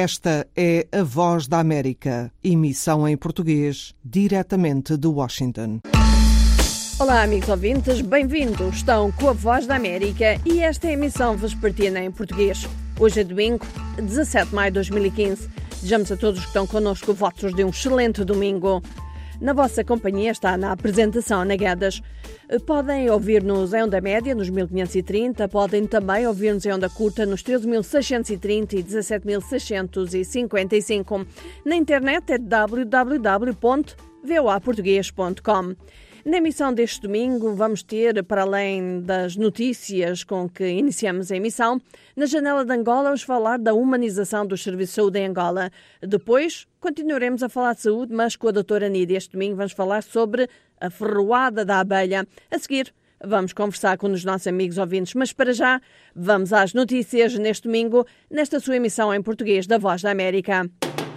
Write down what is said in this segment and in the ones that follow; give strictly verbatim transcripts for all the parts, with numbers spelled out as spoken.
Esta é a Voz da América, emissão em português, diretamente de Washington. Olá, amigos ouvintes, bem-vindos. Estão com a Voz da América e esta é a emissão vespertina em português. Hoje é domingo, dezassete de maio de dois mil e quinze. Desejamos a todos que estão connosco votos de um excelente domingo. Na vossa companhia está na apresentação Ana Guedes. Podem ouvir-nos em onda média nos mil quinhentos e trinta, podem também ouvir-nos em onda curta nos treze mil seiscentos e trinta e dezassete mil seiscentos e cinquenta e cinco. Na internet é w w w ponto v o a português ponto com. Na emissão deste domingo vamos ter, para além das notícias com que iniciamos a emissão, na Janela de Angola vamos falar da humanização dos serviços de saúde em Angola. Depois continuaremos a falar de saúde, mas com a doutora Nídia. Este domingo vamos falar sobre a ferroada da abelha. A seguir vamos conversar com os nossos amigos ouvintes, mas para já vamos às notícias neste domingo, nesta sua emissão em português da Voz da América.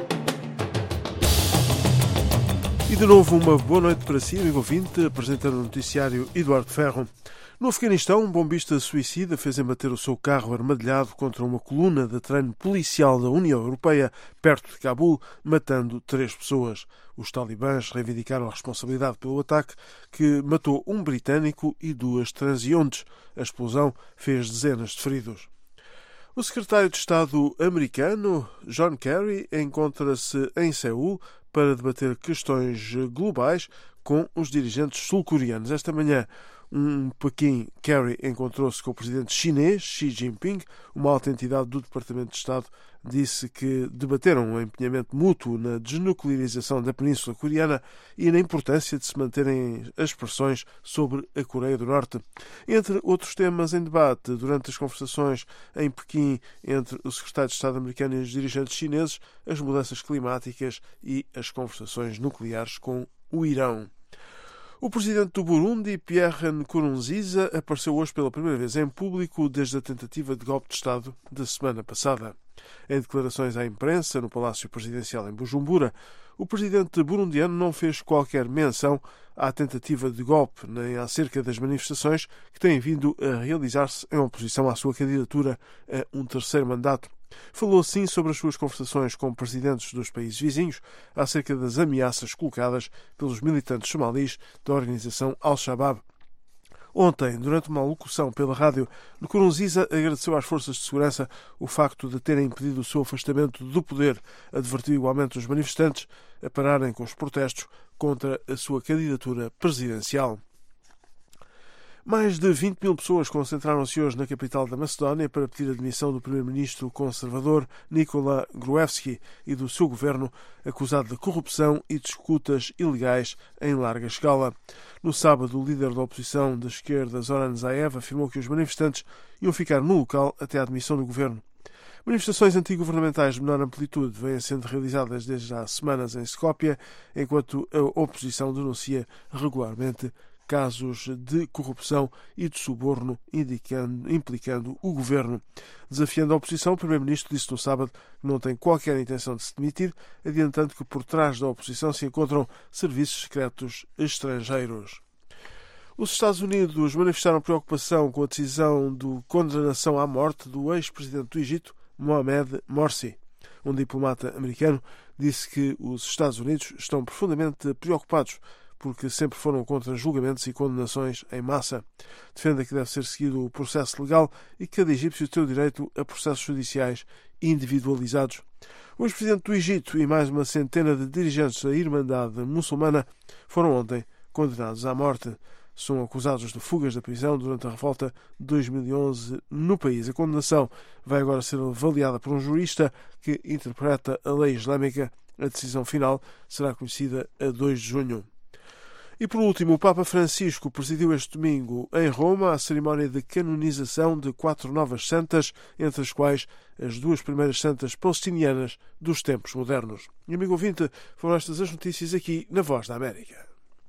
E de novo uma boa noite para si, amigo ouvinte, apresentando o noticiário Eduardo Ferro. No Afeganistão, um bombista suicida fez embater o seu carro armadilhado contra uma coluna de treino policial da União Europeia, perto de Cabul, matando três pessoas. Os talibãs reivindicaram a responsabilidade pelo ataque, que matou um britânico e duas transeuntes. A explosão fez dezenas de feridos. O secretário de Estado americano, John Kerry, encontra-se em Seul para debater questões globais com os dirigentes sul-coreanos. Esta manhã, em Pequim, Kerry encontrou-se com o presidente chinês, Xi Jinping. Uma alta entidade do Departamento de Estado disse que debateram um empenhamento mútuo na desnuclearização da Península Coreana e na importância de se manterem as pressões sobre a Coreia do Norte. Entre outros temas em debate durante as conversações em Pequim entre o secretário de Estado americano e os dirigentes chineses, as mudanças climáticas e as conversações nucleares com o Irão. O presidente do Burundi, Pierre Nkurunziza, apareceu hoje pela primeira vez em público desde a tentativa de golpe de Estado da semana passada. Em declarações à imprensa no Palácio Presidencial em Bujumbura, o presidente burundiano não fez qualquer menção à tentativa de golpe nem acerca das manifestações que têm vindo a realizar-se em oposição à sua candidatura a um terceiro mandato. Falou sim sobre as suas conversações com presidentes dos países vizinhos acerca das ameaças colocadas pelos militantes somalis da organização Al-Shabaab. Ontem, durante uma alocução pela rádio, Nkurunziza agradeceu às forças de segurança o facto de terem impedido o seu afastamento do poder. Advertiu igualmente os manifestantes a pararem com os protestos contra a sua candidatura presidencial. Mais de vinte mil pessoas concentraram-se hoje na capital da Macedónia para pedir a demissão do primeiro-ministro conservador Nikola Gruevski e do seu governo, acusado de corrupção e de escutas ilegais em larga escala. No sábado, o líder da oposição de esquerda, Zoran Zaev, afirmou que os manifestantes iam ficar no local até à demissão do governo. Manifestações antigovernamentais de menor amplitude vêm sendo realizadas desde há semanas em Skopje, enquanto a oposição denuncia regularmente casos de corrupção e de suborno indicando, implicando o governo. Desafiando a oposição, o primeiro-ministro disse no sábado que não tem qualquer intenção de se demitir, adiantando que por trás da oposição se encontram serviços secretos estrangeiros. Os Estados Unidos manifestaram preocupação com a decisão de condenação à morte do ex-presidente do Egito, Mohamed Morsi. Um diplomata americano disse que os Estados Unidos estão profundamente preocupados porque sempre foram contra julgamentos e condenações em massa. Defende que deve ser seguido o processo legal e que cada egípcio tem o direito a processos judiciais individualizados. O ex-presidente do Egito e mais uma centena de dirigentes da Irmandade Muçulmana foram ontem condenados à morte. São acusados de fugas da prisão durante a revolta de dois mil e onze no país. A condenação vai agora ser avaliada por um jurista que interpreta a lei islâmica. A decisão final será conhecida a dois de junho. E por último, o Papa Francisco presidiu este domingo em Roma a cerimónia de canonização de quatro novas santas, entre as quais as duas primeiras santas palestinianas dos tempos modernos. E, amigo ouvinte, foram estas as notícias aqui na Voz da América.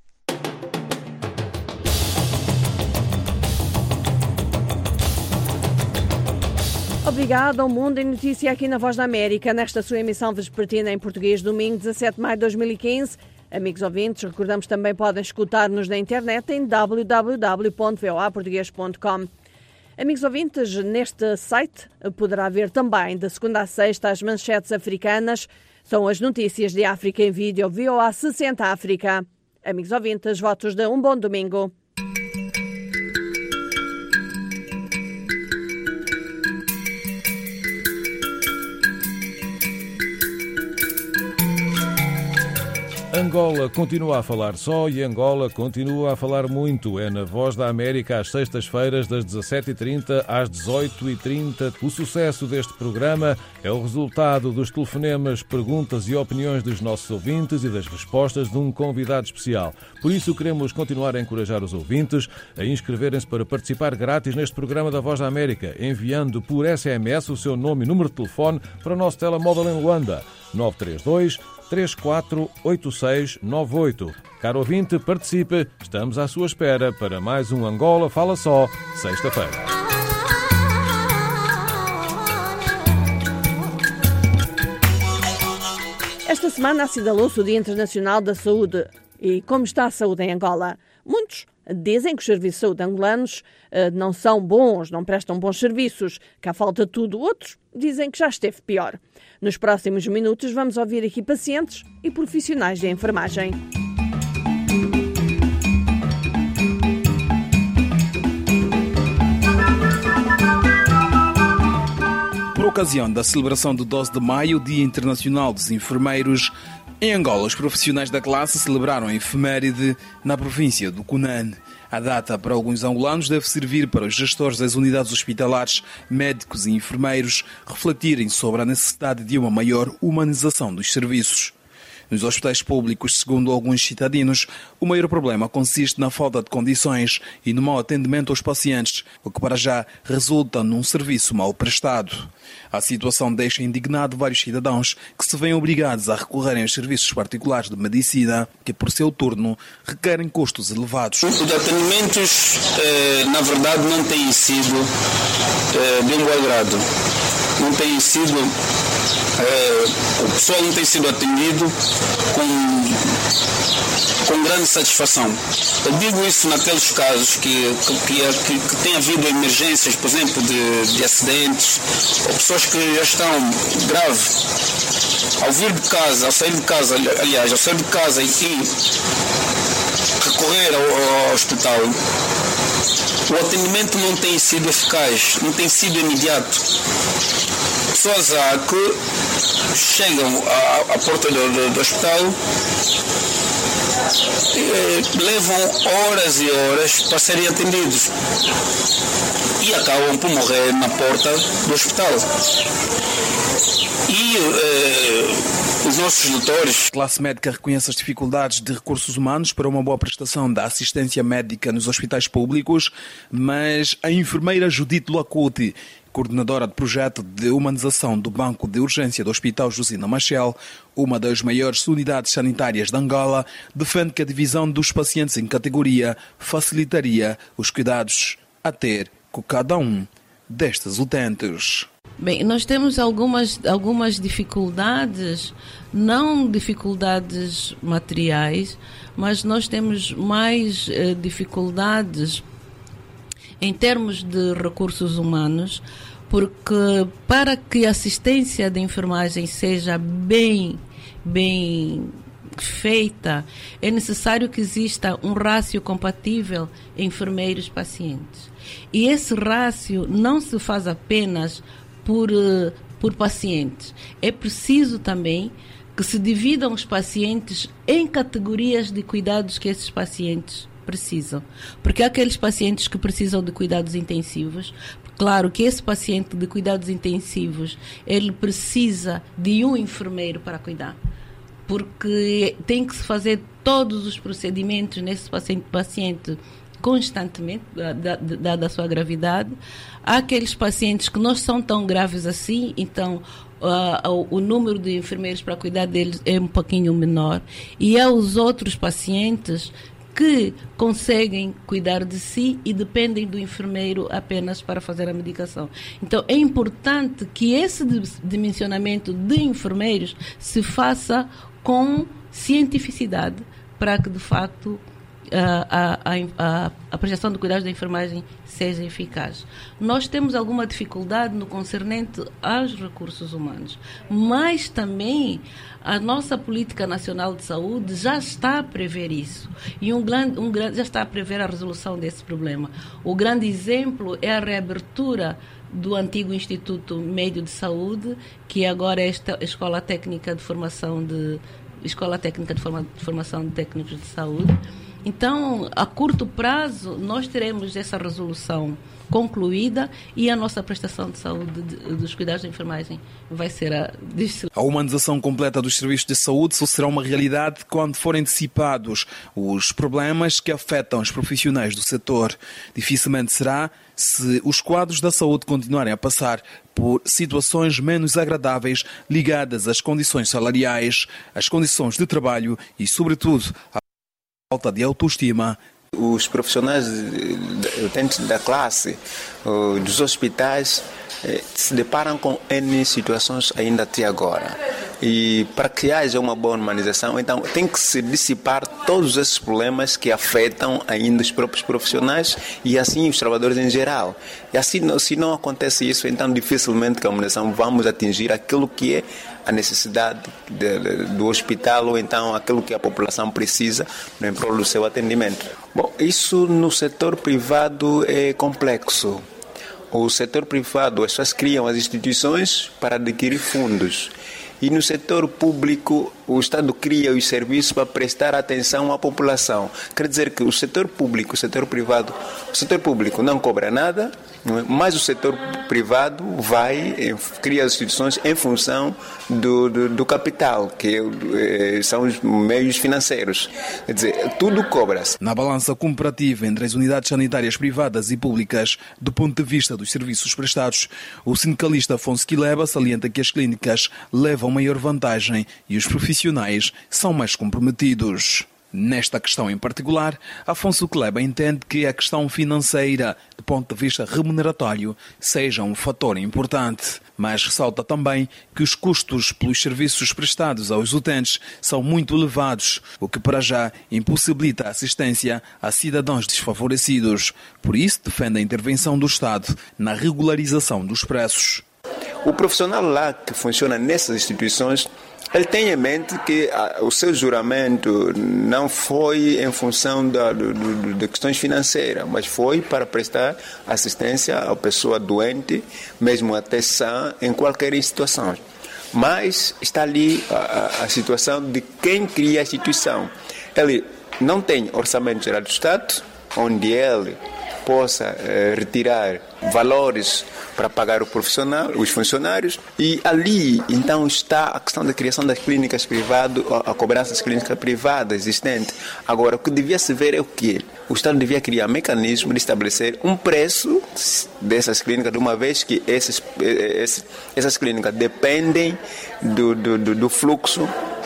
Obrigada ao Mundo em Notícia aqui na Voz da América, nesta sua emissão vespertina em português, domingo dezassete de maio de dois mil e quinze. Amigos ouvintes, recordamos também podem escutar-nos na internet em w w w ponto v o a português ponto com. Amigos ouvintes, neste site poderá ver também, de segunda a sexta, as manchetes africanas. São as notícias de África em vídeo, V O A sessenta África. Amigos ouvintes, votos de um bom domingo. Angola continua a falar só e Angola continua a falar muito. É na Voz da América às sextas-feiras das dezassete e trinta às dezoito e trinta. O sucesso deste programa é o resultado dos telefonemas, perguntas e opiniões dos nossos ouvintes e das respostas de um convidado especial. Por isso queremos continuar a encorajar os ouvintes a inscreverem-se para participar grátis neste programa da Voz da América, enviando por S M S o seu nome e número de telefone para o nosso telemóvel em Luanda, nove três dois, três quatro oito seis nove oito. Caro ouvinte, participe. Estamos à sua espera para mais um Angola Fala Só, sexta-feira. Esta semana assinalou-se o Dia Internacional da Saúde. E como está a saúde em Angola? Muitos dizem que os serviços de saúde angolanos uh, não são bons, não prestam bons serviços, que há falta de tudo. Outros dizem que já esteve pior. Nos próximos minutos vamos ouvir aqui pacientes e profissionais de enfermagem. Por ocasião da celebração do doze de maio, Dia Internacional dos Enfermeiros, em Angola, os profissionais da classe celebraram a efeméride na província do Cunene. A data, para alguns angolanos, deve servir para os gestores das unidades hospitalares, médicos e enfermeiros refletirem sobre a necessidade de uma maior humanização dos serviços. Nos hospitais públicos, segundo alguns cidadãos, o maior problema consiste na falta de condições e no mau atendimento aos pacientes, o que para já resulta num serviço mal prestado. A situação deixa indignado vários cidadãos que se veem obrigados a recorrerem aos serviços particulares de medicina, que por seu turno requerem custos elevados. Os atendimentos, eh, na verdade, não têm sido eh, de um bom agrado. Não têm sido... Eh, o pessoal não tem sido atendido com, com grande satisfação. Eu digo isso naqueles casos que, que, que, que tem havido emergências, por exemplo, de, de acidentes, ou pessoas que já estão graves. Ao vir de casa, ao sair de casa, aliás, ao sair de casa e, e recorrer ao, ao hospital, o atendimento não tem sido eficaz, não tem sido imediato. Pessoas há que chegam à, à porta do, do, do hospital e levam horas e horas para serem atendidos e acabam por morrer na porta do hospital. E eh, os nossos doutores... A classe médica reconhece as dificuldades de recursos humanos para uma boa prestação da assistência médica nos hospitais públicos, mas a enfermeira Judite Luacuti, coordenadora de projeto de humanização do Banco de Urgência do Hospital Josina Machel, uma das maiores unidades sanitárias de Angola, defende que a divisão dos pacientes em categoria facilitaria os cuidados a ter com cada um destes utentes. Bem, nós temos algumas, algumas dificuldades, não dificuldades materiais, mas nós temos mais eh, dificuldades em termos de recursos humanos, porque para que a assistência de enfermagem seja bem, bem feita, é necessário que exista um rácio compatível enfermeiros-pacientes. E esse rácio não se faz apenas por, por pacientes. É preciso também que se dividam os pacientes em categorias de cuidados que esses pacientes precisam. Porque há aqueles pacientes que precisam de cuidados intensivos. Claro que esse paciente de cuidados intensivos, ele precisa de um enfermeiro para cuidar. Porque tem que se fazer todos os procedimentos nesse paciente, paciente constantemente, dada a sua gravidade. Há aqueles pacientes que não são tão graves assim, então uh, o, o número de enfermeiros para cuidar deles é um pouquinho menor. E há os outros pacientes que conseguem cuidar de si e dependem do enfermeiro apenas para fazer a medicação. Então, é importante que esse dimensionamento de enfermeiros se faça com cientificidade para que, de facto, a, a, a, a prestação de cuidados da enfermagem seja eficaz. Nós temos alguma dificuldade no concernente aos recursos humanos, mas também a nossa Política Nacional de Saúde já está a prever isso e um grande, um grande, já está a prever a resolução desse problema. O grande exemplo é a reabertura do antigo Instituto Médio de Saúde, que agora é a Escola Técnica de Formação de Escola Técnica de, Forma, de Formação de Técnicos de Saúde. Então, a curto prazo, nós teremos essa resolução concluída e a nossa prestação de saúde de, dos cuidados da enfermagem vai ser a... A humanização completa dos serviços de saúde só será uma realidade quando forem dissipados os problemas que afetam os profissionais do setor. Dificilmente será se os quadros da saúde continuarem a passar por situações menos agradáveis ligadas às condições salariais, às condições de trabalho e, sobretudo, à falta de autoestima. Os profissionais utentes da classe, dos hospitais, se deparam com N situações ainda até agora. E para que haja uma boa humanização, então tem que se dissipar todos esses problemas que afetam ainda os próprios profissionais e assim os trabalhadores em geral. E assim, se não acontece isso, então dificilmente com a humanização vamos atingir aquilo que é a necessidade de, de, do hospital ou então aquilo que a população precisa em prol do seu atendimento. Bom, isso no setor privado é complexo. O setor privado, as pessoas criam as instituições para adquirir fundos. E no setor público, o Estado cria os serviços para prestar atenção à população. Quer dizer que o setor público, o setor privado, o setor público não cobra nada, mas o setor privado vai, cria as instituições em função do, do, do capital, que é, são os meios financeiros. Quer dizer, tudo cobra-se. Na balança comparativa entre as unidades sanitárias privadas e públicas, do ponto de vista dos serviços prestados, o sindicalista Afonso Quileba salienta que as clínicas levam maior vantagem e os profissionais são mais comprometidos. Nesta questão em particular, Afonso Quileba entende que a questão financeira, do ponto de vista remuneratório, seja um fator importante, mas ressalta também que os custos pelos serviços prestados aos utentes são muito elevados, o que para já impossibilita a assistência a cidadãos desfavorecidos. Por isso, defende a intervenção do Estado na regularização dos preços. O profissional lá que funciona nessas instituições, ele tem em mente que a, o seu juramento não foi em função da, do, do, de questões financeiras, mas foi para prestar assistência à pessoa doente, mesmo até sã, em qualquer situação. Mas está ali a, a, a situação de quem cria a instituição. Ele não tem orçamento geral do Estado, onde ele possa eh, retirar valores para pagar o profissional, os funcionários, e ali então está a questão da criação das clínicas privadas, a cobrança das clínicas privadas existente. Agora, o que devia se ver é o quê? O Estado devia criar um mecanismo de estabelecer um preço dessas clínicas, de uma vez que esses, esses, essas clínicas dependem do, do, do fluxo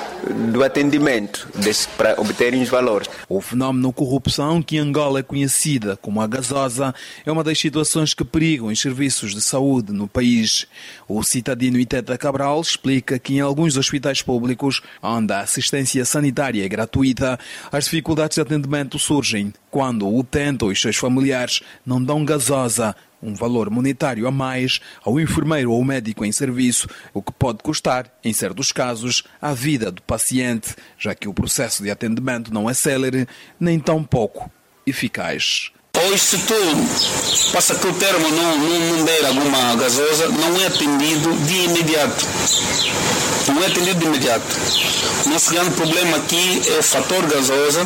do atendimento desse, para obterem os valores. O fenómeno corrupção, que em Angola é conhecida como a gasosa, é uma das situações que perigam os serviços de saúde no país. O citadino Iteta Cabral explica que em alguns hospitais públicos, onde a assistência sanitária é gratuita, as dificuldades de atendimento surgem quando o utente ou os seus familiares não dão gasosa, um valor monetário a mais, ao enfermeiro ou médico em serviço, o que pode custar, em certos casos, a vida do paciente, já que o processo de atendimento não é célere, nem tão pouco eficaz. Hoje, se tu passa que o termo não, não, não der alguma gasosa, não é atendido de imediato. Não é atendido de imediato. O nosso grande problema aqui é o fator gasosa,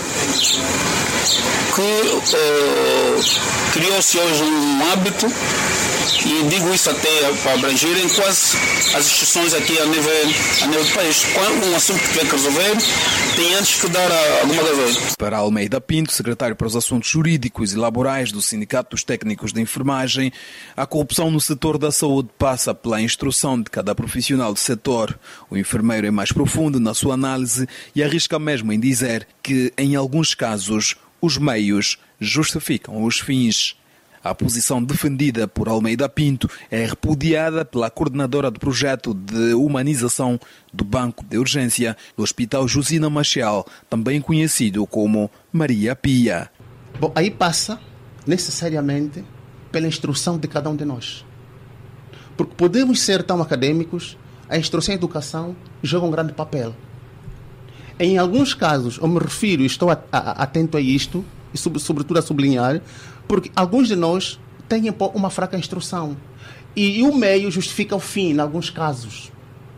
que eh, criou-se hoje um hábito, e digo isso até para abrangerem quase as instituições aqui a nível, a nível do país. Quando um assunto que tiver que resolver, tem antes que dar a, alguma gasosa. Para Almeida Pinto, secretário para os assuntos jurídicos e laborais do Sindicato dos Técnicos de Enfermagem, a corrupção no setor da saúde passa pela instrução de cada profissional do setor. O enfermeiro é mais profundo na sua análise e arrisca mesmo em dizer que, em alguns casos, os meios justificam os fins. A posição defendida por Almeida Pinto é repudiada pela coordenadora do projeto de humanização do Banco de Urgência do Hospital Josina Machel, também conhecido como Maria Pia. Bom, aí passa necessariamente pela instrução de cada um de nós. Porque podemos ser tão acadêmicos, a instrução e a educação jogam um grande papel. Em alguns casos, eu me refiro, estou a, a, atento a isto, e sobre, sobretudo a sublinhar, porque alguns de nós têm uma fraca instrução. E, e o meio justifica o fim, em alguns casos.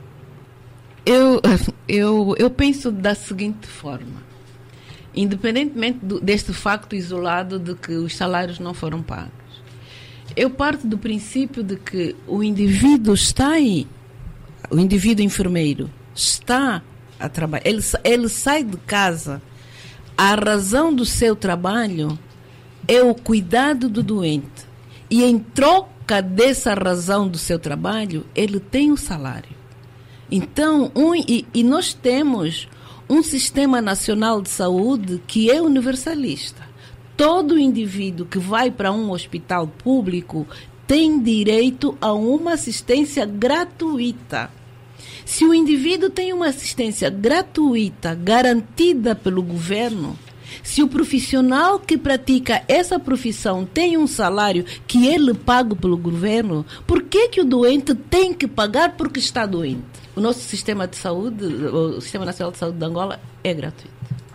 Eu, eu, eu penso da seguinte forma. Independentemente do, deste facto isolado de que os salários não foram pagos, eu parto do princípio de que o indivíduo está aí, o indivíduo enfermeiro está a trabalhar, ele, ele sai de casa, a razão do seu trabalho é o cuidado do doente, e em troca dessa razão do seu trabalho, ele tem um salário. Então, um, e, e nós temos um sistema nacional de saúde que é universalista. Todo indivíduo que vai para um hospital público tem direito a uma assistência gratuita. Se o indivíduo tem uma assistência gratuita, garantida pelo governo, se o profissional que pratica essa profissão tem um salário que ele paga pelo governo, por que que o doente tem que pagar porque está doente? O nosso sistema de saúde, o Sistema Nacional de Saúde de Angola, é gratuito.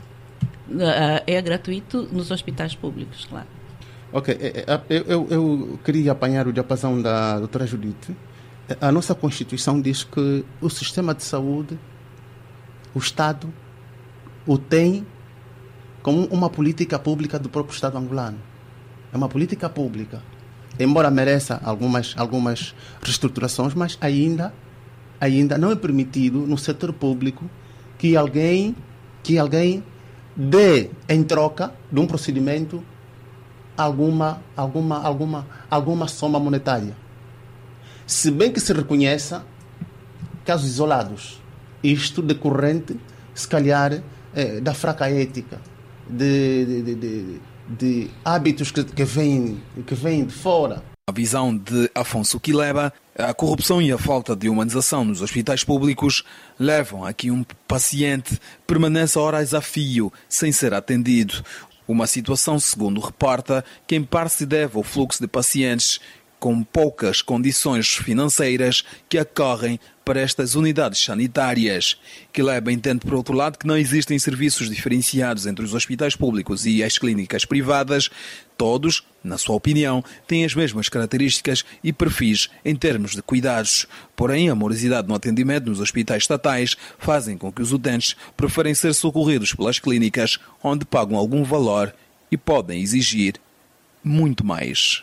É gratuito nos hospitais públicos, claro. Ok, eu, eu, eu queria apanhar o diapasão da doutora Judite. A nossa Constituição diz que o sistema de saúde, o Estado, o tem como uma política pública do próprio Estado angolano. É uma política pública. Embora mereça algumas, algumas reestruturações, mas ainda, ainda não é permitido no setor público que alguém, que alguém dê, em troca de um procedimento, alguma, alguma, alguma, alguma soma monetária. Se bem que se reconheça casos isolados, isto decorrente, se calhar, é, da fraca ética, de, de, de, de, de hábitos que, que, vêm, que vêm de fora. A visão de Afonso Quileba, a corrupção e a falta de humanização nos hospitais públicos levam a que um paciente permaneça horas a fio sem ser atendido. Uma situação, segundo reporta, que em parte se deve ao fluxo de pacientes com poucas condições financeiras que acorrem para estas unidades sanitárias. Quileba entende, por outro lado, que não existem serviços diferenciados entre os hospitais públicos e as clínicas privadas. Todos, na sua opinião, têm as mesmas características e perfis em termos de cuidados. Porém, a morosidade no atendimento nos hospitais estatais fazem com que os utentes preferem ser socorridos pelas clínicas, onde pagam algum valor e podem exigir muito mais.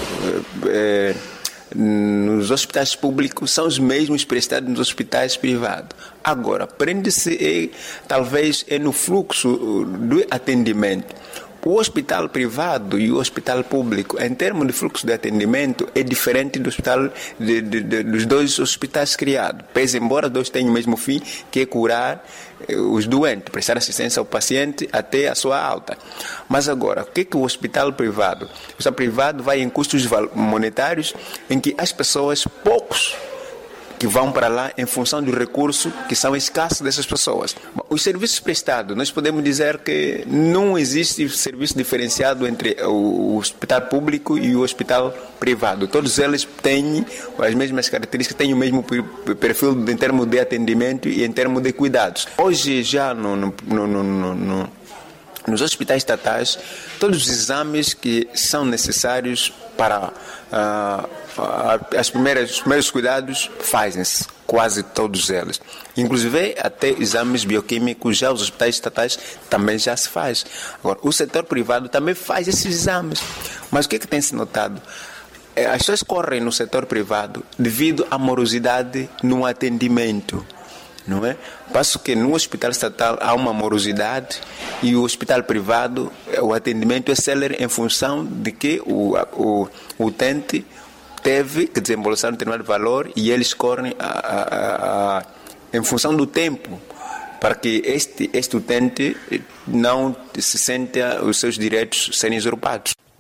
É, nos hospitais públicos são os mesmos prestados nos hospitais privados. Agora, prende-se é, talvez é no fluxo do atendimento. O hospital privado e o hospital público, em termos de fluxo de atendimento, é diferente do hospital de, de, de, dos dois hospitais criados. Pese embora dois tenham o mesmo fim, que é curar eh, os doentes, prestar assistência ao paciente até a sua alta. Mas agora, o que é que o hospital privado? O hospital privado vai em custos monetários em que as pessoas, poucos, que vão para lá em função do recurso que são escassos dessas pessoas. Os serviços prestados, nós podemos dizer que não existe serviço diferenciado entre o hospital público e o hospital privado. Todos eles têm as mesmas características, têm o mesmo perfil em termos de atendimento e em termos de cuidados. Hoje já no, no, no, no, no nos hospitais estatais, todos os exames que são necessários para uh, uh, as primeiras, os primeiros cuidados fazem-se, quase todos eles. Inclusive, até exames bioquímicos, já os hospitais estatais também já se faz. Agora, o setor privado também faz esses exames. Mas o que é que tem se notado? As pessoas correm no setor privado devido à morosidade no atendimento. Não é? Passo que no hospital estatal há uma morosidade e o hospital privado, o atendimento é célere em função de que o, o, o utente teve que desembolsar um determinado valor e eles correm a, a, a, a, em função do tempo para que este, este utente não se sente os seus direitos serem usurpados.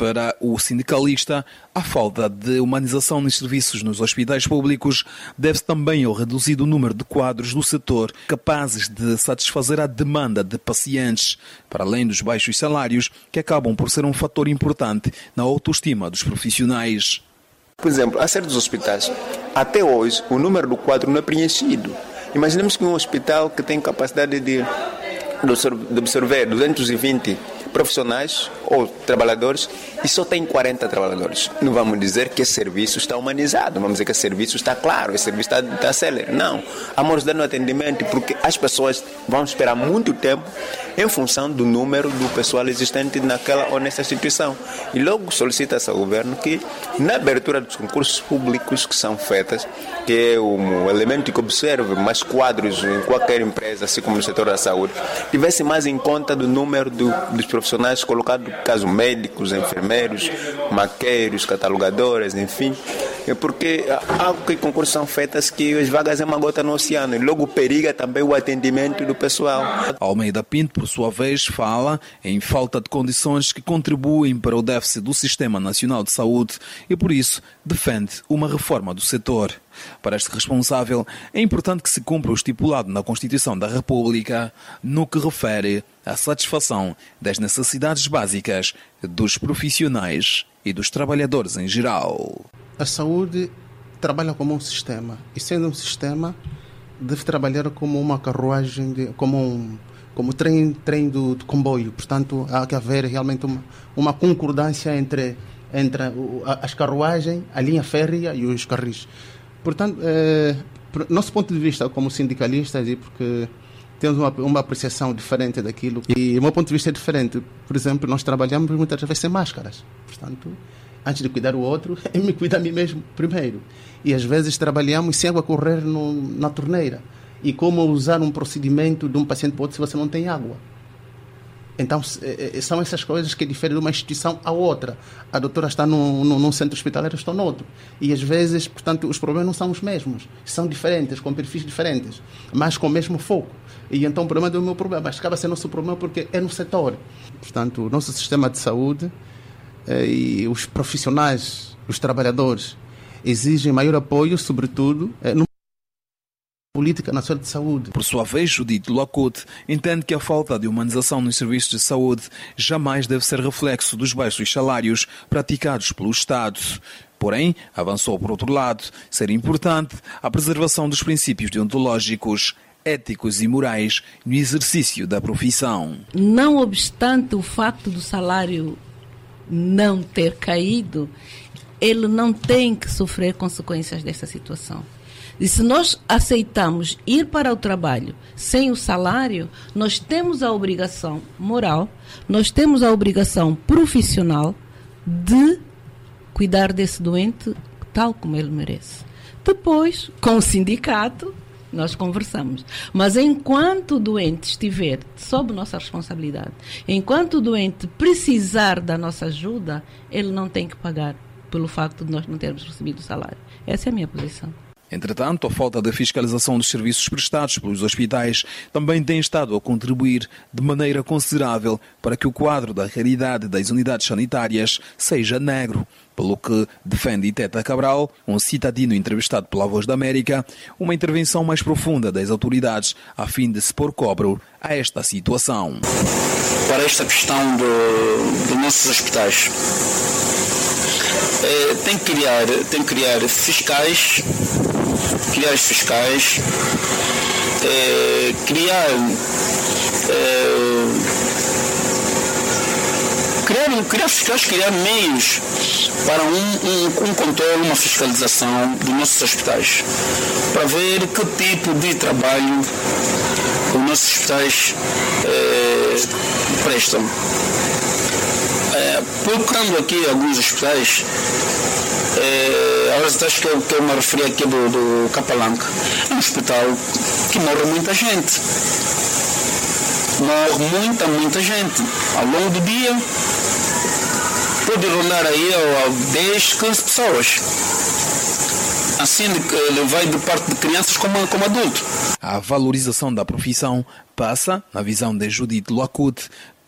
Para o sindicalista, a falta de humanização nos serviços nos hospitais públicos deve-se também ao reduzido número de quadros do setor capazes de satisfazer a demanda de pacientes, para além dos baixos salários, que acabam por ser um fator importante na autoestima dos profissionais. Por exemplo, há certos hospitais, até hoje, o número do quadro não é preenchido. Imaginemos que um hospital que tem capacidade de, de absorver duzentos e vinte profissionais ou trabalhadores e só tem quarenta trabalhadores. Não vamos dizer que esse serviço está humanizado, vamos dizer que esse serviço está claro, esse serviço está, está célere. Não, há morosidade no atendimento porque as pessoas vão esperar muito tempo em função do número do pessoal existente naquela ou nessa instituição. E logo solicita-se ao governo que na abertura dos concursos públicos que são feitos, que é um elemento que observe mais quadros em qualquer empresa, assim como no setor da saúde, tivesse mais em conta do número do, dos profissionais colocados, no caso médicos, enfermeiros, maqueiros, catalogadores, enfim, porque há que concursos são feitos que as vagas é uma gota no oceano e logo periga também o atendimento do pessoal. Almeida Pinto, por sua vez, fala em falta de condições que contribuem para o déficit do Sistema Nacional de Saúde e, por isso, defende uma reforma do setor. Para este responsável, é importante que se cumpra o estipulado na Constituição da República no que refere à satisfação das necessidades básicas dos profissionais e dos trabalhadores em geral. A saúde trabalha como um sistema e, sendo um sistema, deve trabalhar como uma carruagem, de, como um como trem, trem do, do comboio. Portanto, há que haver realmente uma, uma concordância entre, entre as carruagens, a linha férrea e os carris. Portanto, é, nosso ponto de vista como sindicalistas, e porque temos uma, uma apreciação diferente daquilo, e o meu ponto de vista é diferente. Por exemplo, nós trabalhamos muitas vezes sem máscaras. Portanto, antes de cuidar o outro, eu me cuido a mim mesmo primeiro. E às vezes trabalhamos sem água correr no, na torneira. E como usar um procedimento de um paciente para outro se você não tem água. Então, são essas coisas que diferem de uma instituição a outra. A doutora está num, num centro hospitalar, eu estou no outro. E às vezes, portanto, os problemas não são os mesmos. São diferentes, com perfis diferentes, mas com o mesmo foco. E então o problema é o meu problema, mas acaba sendo nosso problema porque é no setor. Portanto, o nosso sistema de saúde eh, e os profissionais, os trabalhadores, exigem maior apoio, sobretudo, eh, no política nacional de saúde. Por sua vez, Judith Locute entende que a falta de humanização nos serviços de saúde jamais deve ser reflexo dos baixos salários praticados pelo Estado. Porém, avançou por outro lado, ser importante a preservação dos princípios deontológicos, éticos e morais no exercício da profissão. Não obstante o facto do salário não ter caído, ele não tem que sofrer consequências dessa situação. E se nós aceitamos ir para o trabalho sem o salário, nós temos a obrigação moral, nós temos a obrigação profissional de cuidar desse doente tal como ele merece. Depois, com o sindicato, nós conversamos. Mas enquanto o doente estiver sob nossa responsabilidade, enquanto o doente precisar da nossa ajuda, ele não tem que pagar pelo facto de nós não termos recebido o salário. Essa é a minha posição. Entretanto, a falta de fiscalização dos serviços prestados pelos hospitais também tem estado a contribuir de maneira considerável para que o quadro da realidade das unidades sanitárias seja negro, pelo que defende Iteta Cabral, um cidadino entrevistado pela Voz da América, uma intervenção mais profunda das autoridades a fim de se pôr cobro a esta situação. Para esta questão do, dos nossos hospitais, é, tem que criar, tem que criar fiscais, criar fiscais, é, criar, é, criar, criar fiscais, criar meios para um, um, um controle, uma fiscalização dos nossos hospitais, para ver que tipo de trabalho os nossos hospitais é, prestam. É, procurando aqui alguns hospitais, é, aos hospitais que eu, que eu me referi aqui do, do Capalanca, é um hospital que morre muita gente. Morre muita, muita gente. Ao longo do dia, pode rondar aí a dez, quinze pessoas. Assim, ele vai de parte de crianças como, como adulto. A valorização da profissão passa, na visão de Judith Locute,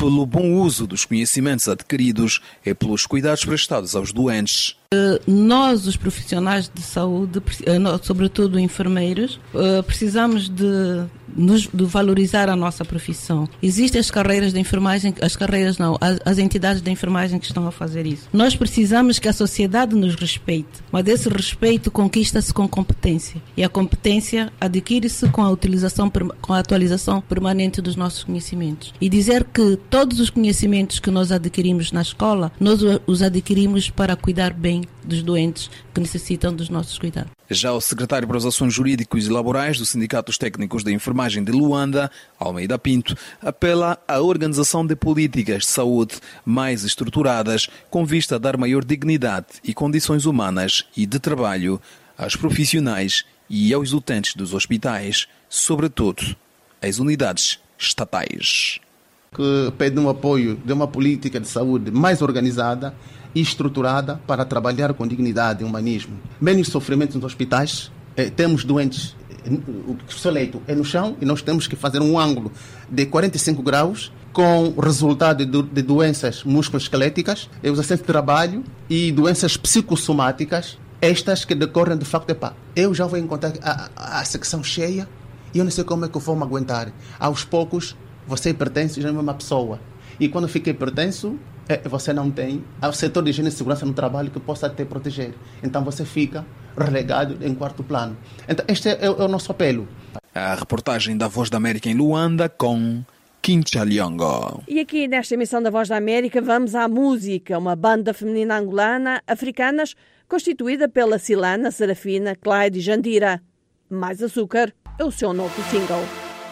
pelo bom uso dos conhecimentos adquiridos e pelos cuidados prestados aos doentes. Nós, os profissionais de saúde, sobretudo enfermeiros, precisamos de, de valorizar a nossa profissão. Existem as carreiras de enfermagem, as carreiras não, as, as entidades de enfermagem que estão a fazer isso. Nós precisamos que a sociedade nos respeite, mas esse respeito conquista-se com competência. E a competência adquire-se com a utilização, com a atualização permanente dos nossos conhecimentos. E dizer que todos os conhecimentos que nós adquirimos na escola, nós os adquirimos para cuidar bem dos doentes que necessitam dos nossos cuidados. Já o secretário para os Assuntos Jurídicos e Laborais do Sindicato dos Técnicos da Enfermagem de Luanda, Almeida Pinto, apela à organização de políticas de saúde mais estruturadas com vista a dar maior dignidade e condições humanas e de trabalho aos profissionais e aos utentes dos hospitais, sobretudo às unidades estatais. Que pede um apoio de uma política de saúde mais organizada e estruturada para trabalhar com dignidade e humanismo. Menos sofrimento nos hospitais, eh, temos doentes, o seu leito é no chão e nós temos que fazer um ângulo de quarenta e cinco graus com resultado de, de doenças musculoesqueléticas, os acidentes de trabalho e doenças psicossomáticas, estas que decorrem do facto de, pá, eu já vou encontrar a, a, a secção cheia e eu não sei como é que eu vou me aguentar. Aos poucos, você pertence já é uma pessoa. E quando fica hipertenso, você não tem o setor de higiene e segurança no trabalho que possa te proteger. Então você fica relegado em quarto plano. Então este é, é o nosso apelo. A reportagem da Voz da América em Luanda com Kincha Liongo. E aqui nesta emissão da Voz da América vamos à música. Uma banda feminina angolana, Africanas, constituída pela Silana, Serafina, Clyde e Jandira. Mais Açúcar é o seu novo single.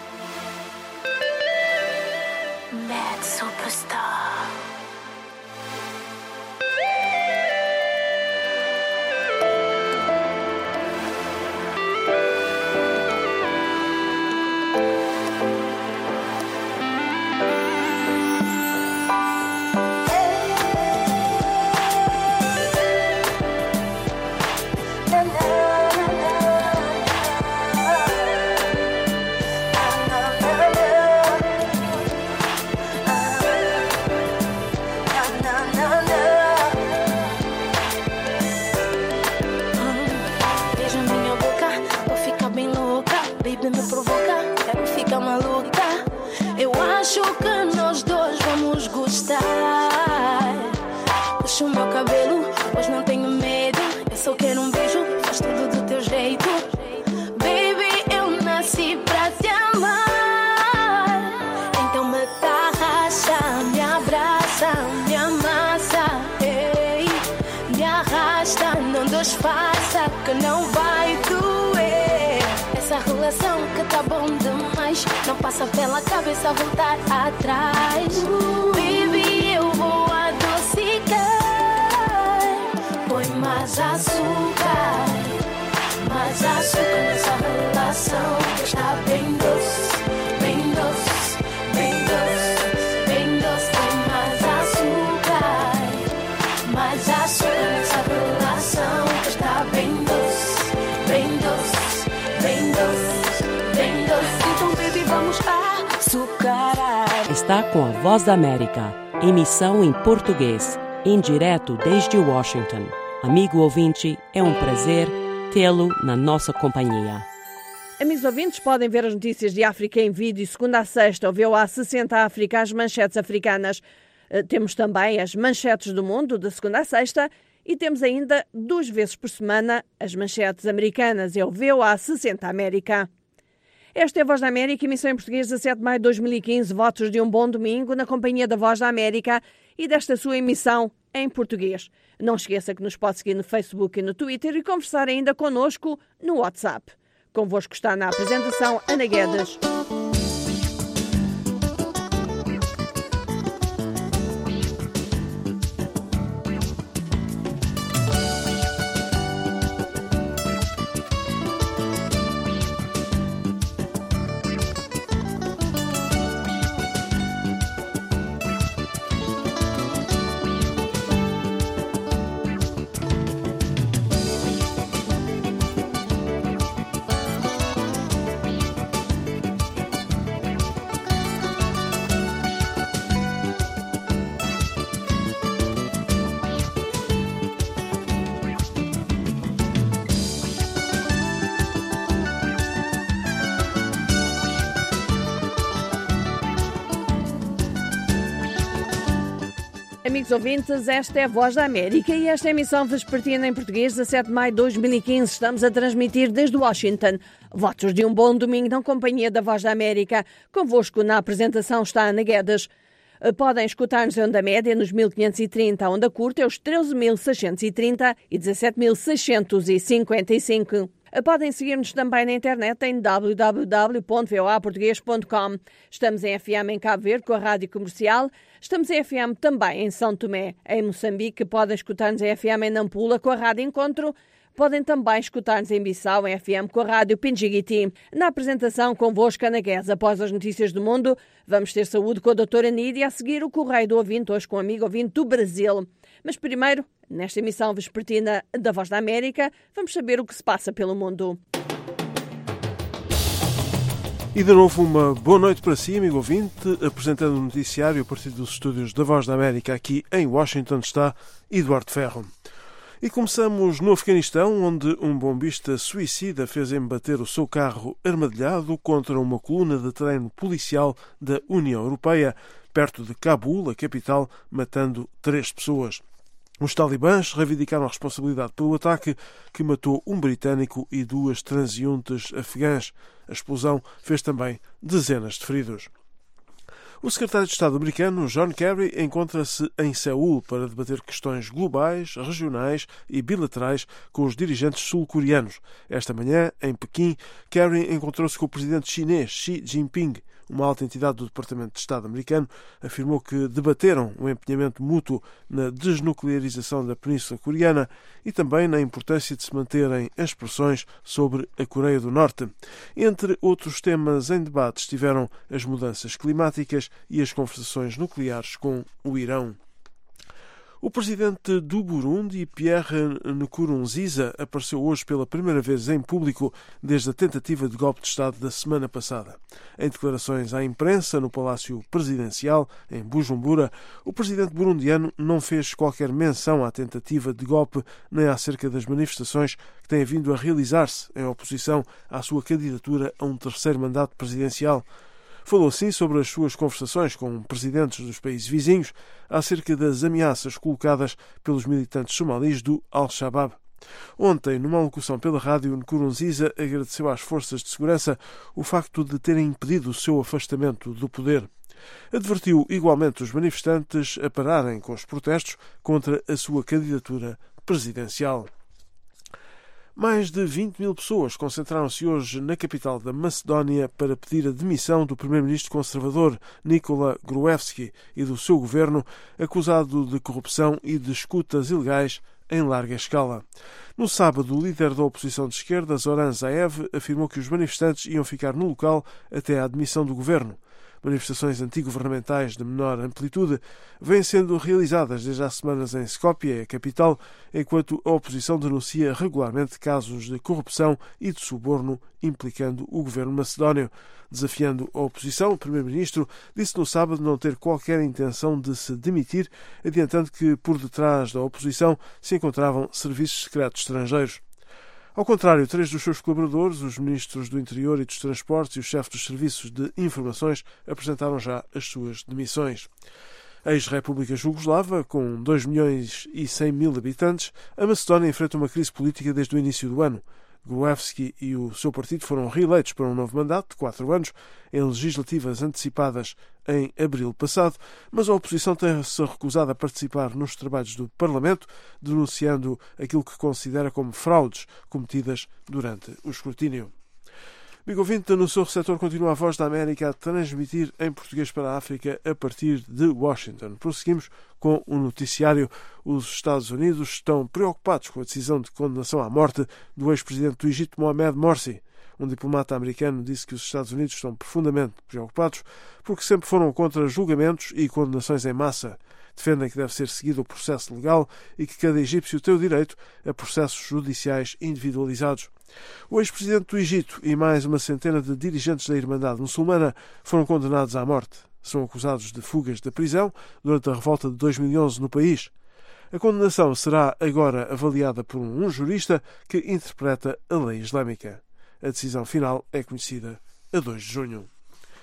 Mad Superstar. Puxa o meu cabelo, pois não tenho medo. Eu só quero um beijo, faz tudo do teu jeito. Baby, eu nasci pra te amar. Então me tarraxa, me abraça, me amassa, ei. Me arrasta, não disfarça, que não vai doer. Essa relação que tá bom demais, não passa pela cabeça voltar atrás. Baby, eu vou adocicar. Põe mais açúcar, mais açúcar nessa relação que está bem doce, bem doce, bem doce, bem doce. Põe mais açúcar, mais açúcar nessa relação que está bem doce, bem doce, bem doce, bem doce. Então, baby, vamos açucarar. Está com a Voz da América, emissão em português, em direto desde Washington. Amigo ouvinte, é um prazer tê-lo na nossa companhia. Amigos ouvintes, podem ver as notícias de África em vídeo segunda a sexta, ou V O A sessenta África, as manchetes africanas. Uh, temos também as manchetes do mundo, de segunda a sexta, e temos ainda duas vezes por semana as manchetes americanas, é o V O A sessenta América. Esta é a Voz da América, emissão em português, dezassete de maio de dois mil e quinze. Votos de um bom domingo na companhia da Voz da América e desta sua emissão em português. Não esqueça que nos pode seguir no Facebook e no Twitter e conversar ainda connosco no WhatsApp. Convosco está na apresentação Ana Guedes. amigos ouvintes, esta é a Voz da América e esta emissão vespertina em português, dezassete de maio de dois mil e quinze. Estamos a transmitir desde Washington. Votos de um bom domingo na companhia da Voz da América. Convosco na apresentação está Ana Guedes. Podem escutar-nos em onda média nos mil quinhentos e trinta, a onda curta é os treze mil seiscentos e trinta e dezassete mil seiscentos e cinquenta e cinco. Podem seguir-nos também na internet em w w w ponto v o a português ponto com. Estamos em F M em Cabo Verde com a Rádio Comercial. Estamos em F M também em São Tomé. Em Moçambique podem escutar-nos em F M em Nampula com a Rádio Encontro. Podem também escutar-nos em Bissau em F M com a Rádio Pinjiguiti. Na apresentação convosco, Ana Guedes. Após as notícias do mundo, vamos ter saúde com a doutora Nídia, a seguir o Correio do Ouvinte, hoje com o amigo ouvinte do Brasil. Mas primeiro, nesta emissão vespertina da Voz da América, vamos saber o que se passa pelo mundo. E de novo uma boa noite para si, amigo ouvinte, apresentando o noticiário a partir dos estúdios da Voz da América aqui em Washington está Eduardo Ferro. E começamos no Afeganistão, onde um bombista suicida fez embater o seu carro armadilhado contra uma coluna de treino policial da União Europeia, perto de Cabul, a capital, matando três pessoas. Os talibãs reivindicaram a responsabilidade pelo ataque, que matou um britânico e duas transeuntes afegãs. A explosão fez também dezenas de feridos. O secretário de Estado americano, John Kerry, encontra-se em Seul para debater questões globais, regionais e bilaterais com os dirigentes sul-coreanos. Esta manhã, em Pequim, Kerry encontrou-se com o presidente chinês Xi Jinping. Uma alta entidade do Departamento de Estado americano afirmou que debateram o empenhamento mútuo na desnuclearização da Península Coreana e também na importância de se manterem as pressões sobre a Coreia do Norte. Entre outros temas em debate estiveram as mudanças climáticas e as conversações nucleares com o Irão. O presidente do Burundi, Pierre Nkurunziza, apareceu hoje pela primeira vez em público desde a tentativa de golpe de Estado da semana passada. Em declarações à imprensa no Palácio Presidencial, em Bujumbura, o presidente burundiano não fez qualquer menção à tentativa de golpe nem acerca das manifestações que têm vindo a realizar-se em oposição à sua candidatura a um terceiro mandato presidencial. Falou assim sobre as suas conversações com presidentes dos países vizinhos acerca das ameaças colocadas pelos militantes somalis do Al-Shabaab. Ontem, numa alocução pela rádio, Nkurunziza agradeceu às forças de segurança o facto de terem impedido o seu afastamento do poder. Advertiu igualmente os manifestantes a pararem com os protestos contra a sua candidatura presidencial. Mais de vinte mil pessoas concentraram-se hoje na capital da Macedónia para pedir a demissão do primeiro-ministro conservador Nikola Gruevski e do seu governo, acusado de corrupção e de escutas ilegais em larga escala. No sábado, o líder da oposição de esquerda, Zoran Zaev, afirmou que os manifestantes iam ficar no local até à admissão do governo. Manifestações antigovernamentais de menor amplitude vêm sendo realizadas desde há semanas em Skopje, a capital, enquanto a oposição denuncia regularmente casos de corrupção e de suborno implicando o governo macedónio. Desafiando a oposição, o primeiro-ministro disse no sábado não ter qualquer intenção de se demitir, adiantando que por detrás da oposição se encontravam serviços secretos estrangeiros. Ao contrário, três dos seus colaboradores, os ministros do Interior e dos Transportes e o chefe dos Serviços de Informações, apresentaram já as suas demissões. A ex-República Jugoslava, com dois milhões e cem mil habitantes, a Macedónia enfrenta uma crise política desde o início do ano. Gruevski e o seu partido foram reeleitos para um novo mandato de quatro anos, em legislativas antecipadas em abril passado, mas a oposição tem-se recusado a participar nos trabalhos do Parlamento, denunciando aquilo que considera como fraudes cometidas durante o escrutínio. Amigo ouvinte, no seu receptor continua a Voz da América a transmitir em português para a África a partir de Washington. Prosseguimos com o noticiário. Os Estados Unidos estão preocupados com a decisão de condenação à morte do ex-presidente do Egito, Mohamed Morsi. Um diplomata americano disse que os Estados Unidos estão profundamente preocupados porque sempre foram contra julgamentos e condenações em massa. Defendem que deve ser seguido o processo legal e que cada egípcio tem o direito a processos judiciais individualizados. O ex-presidente do Egito e mais uma centena de dirigentes da Irmandade Muçulmana foram condenados à morte. São acusados de fugas da prisão durante a revolta de dois mil e onze no país. A condenação será agora avaliada por um jurista que interpreta a lei islâmica. A decisão final é conhecida a dois de junho.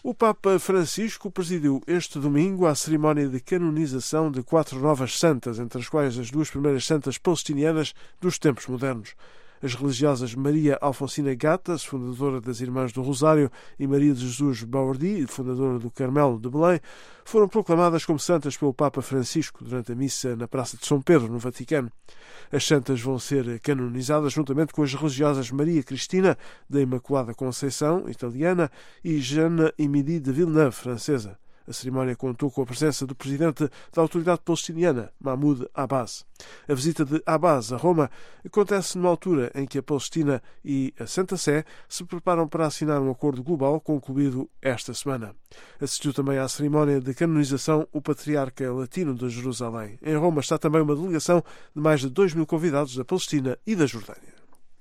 O Papa Francisco presidiu este domingo a cerimónia de canonização de quatro novas santas, entre as quais as duas primeiras santas palestinianas dos tempos modernos. As religiosas Maria Alfonsina Gatas, fundadora das Irmãs do Rosário, e Maria de Jesus Baordi, fundadora do Carmelo de Belém, foram proclamadas como santas pelo Papa Francisco durante a missa na Praça de São Pedro, no Vaticano. As santas vão ser canonizadas juntamente com as religiosas Maria Cristina, da Imaculada Conceição, italiana, e Jeanne Emily de Villeneuve, francesa. A cerimónia contou com a presença do presidente da autoridade palestiniana, Mahmoud Abbas. A visita de Abbas a Roma acontece numa altura em que a Palestina e a Santa Sé se preparam para assinar um acordo global concluído esta semana. Assistiu também à cerimónia de canonização o patriarca latino de Jerusalém. Em Roma está também uma delegação de mais de dois mil convidados da Palestina e da Jordânia.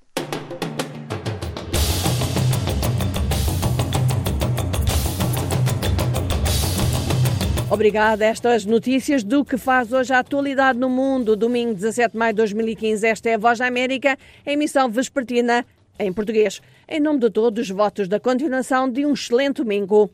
Obrigada. Estas notícias do que faz hoje a atualidade no mundo. Domingo, dezassete de maio de dois mil e quinze. Esta é a Voz da América, emissão vespertina em português. Em nome de todos, votos da continuação de um excelente domingo.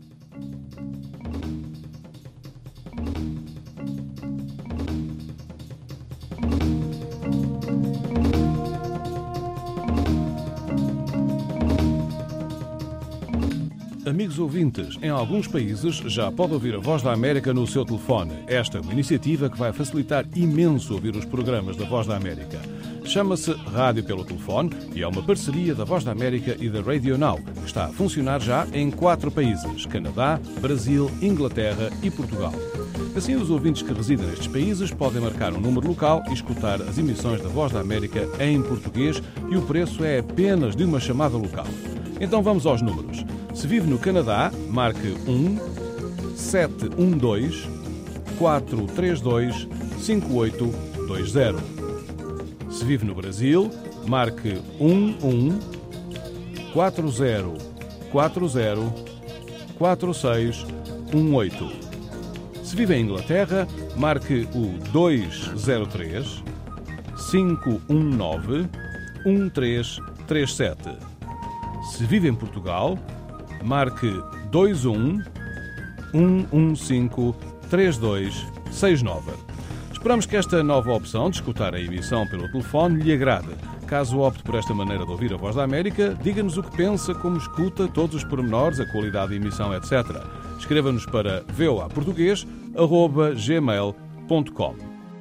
Amigos ouvintes, em alguns países já pode ouvir a Voz da América no seu telefone. Esta é uma iniciativa que vai facilitar imenso ouvir os programas da Voz da América. Chama-se Rádio pelo Telefone e é uma parceria da Voz da América e da Radio Now, que está a funcionar já em quatro países: Canadá, Brasil, Inglaterra e Portugal. Assim, os ouvintes que residem nestes países podem marcar um número local e escutar as emissões da Voz da América em português, e o preço é apenas de uma chamada local. Então vamos aos números. Se vive no Canadá, marque um sete um dois quatro três dois cinco oito dois zero. Se vive no Brasil, marque um um quatro zero quatro zero quatro seis um oito. Se vive em Inglaterra, marque o dois zero três cinco um nove um três três sete. Se vive em Portugal, marque dois um um um cinco três dois seis nove. Esperamos que esta nova opção de escutar a emissão pelo telefone lhe agrade. Caso opte por esta maneira de ouvir a Voz da América, diga-nos o que pensa, como escuta, todos os pormenores, a qualidade de emissão, etcétera. Escreva-nos para voaportuguês arroba gmail ponto com.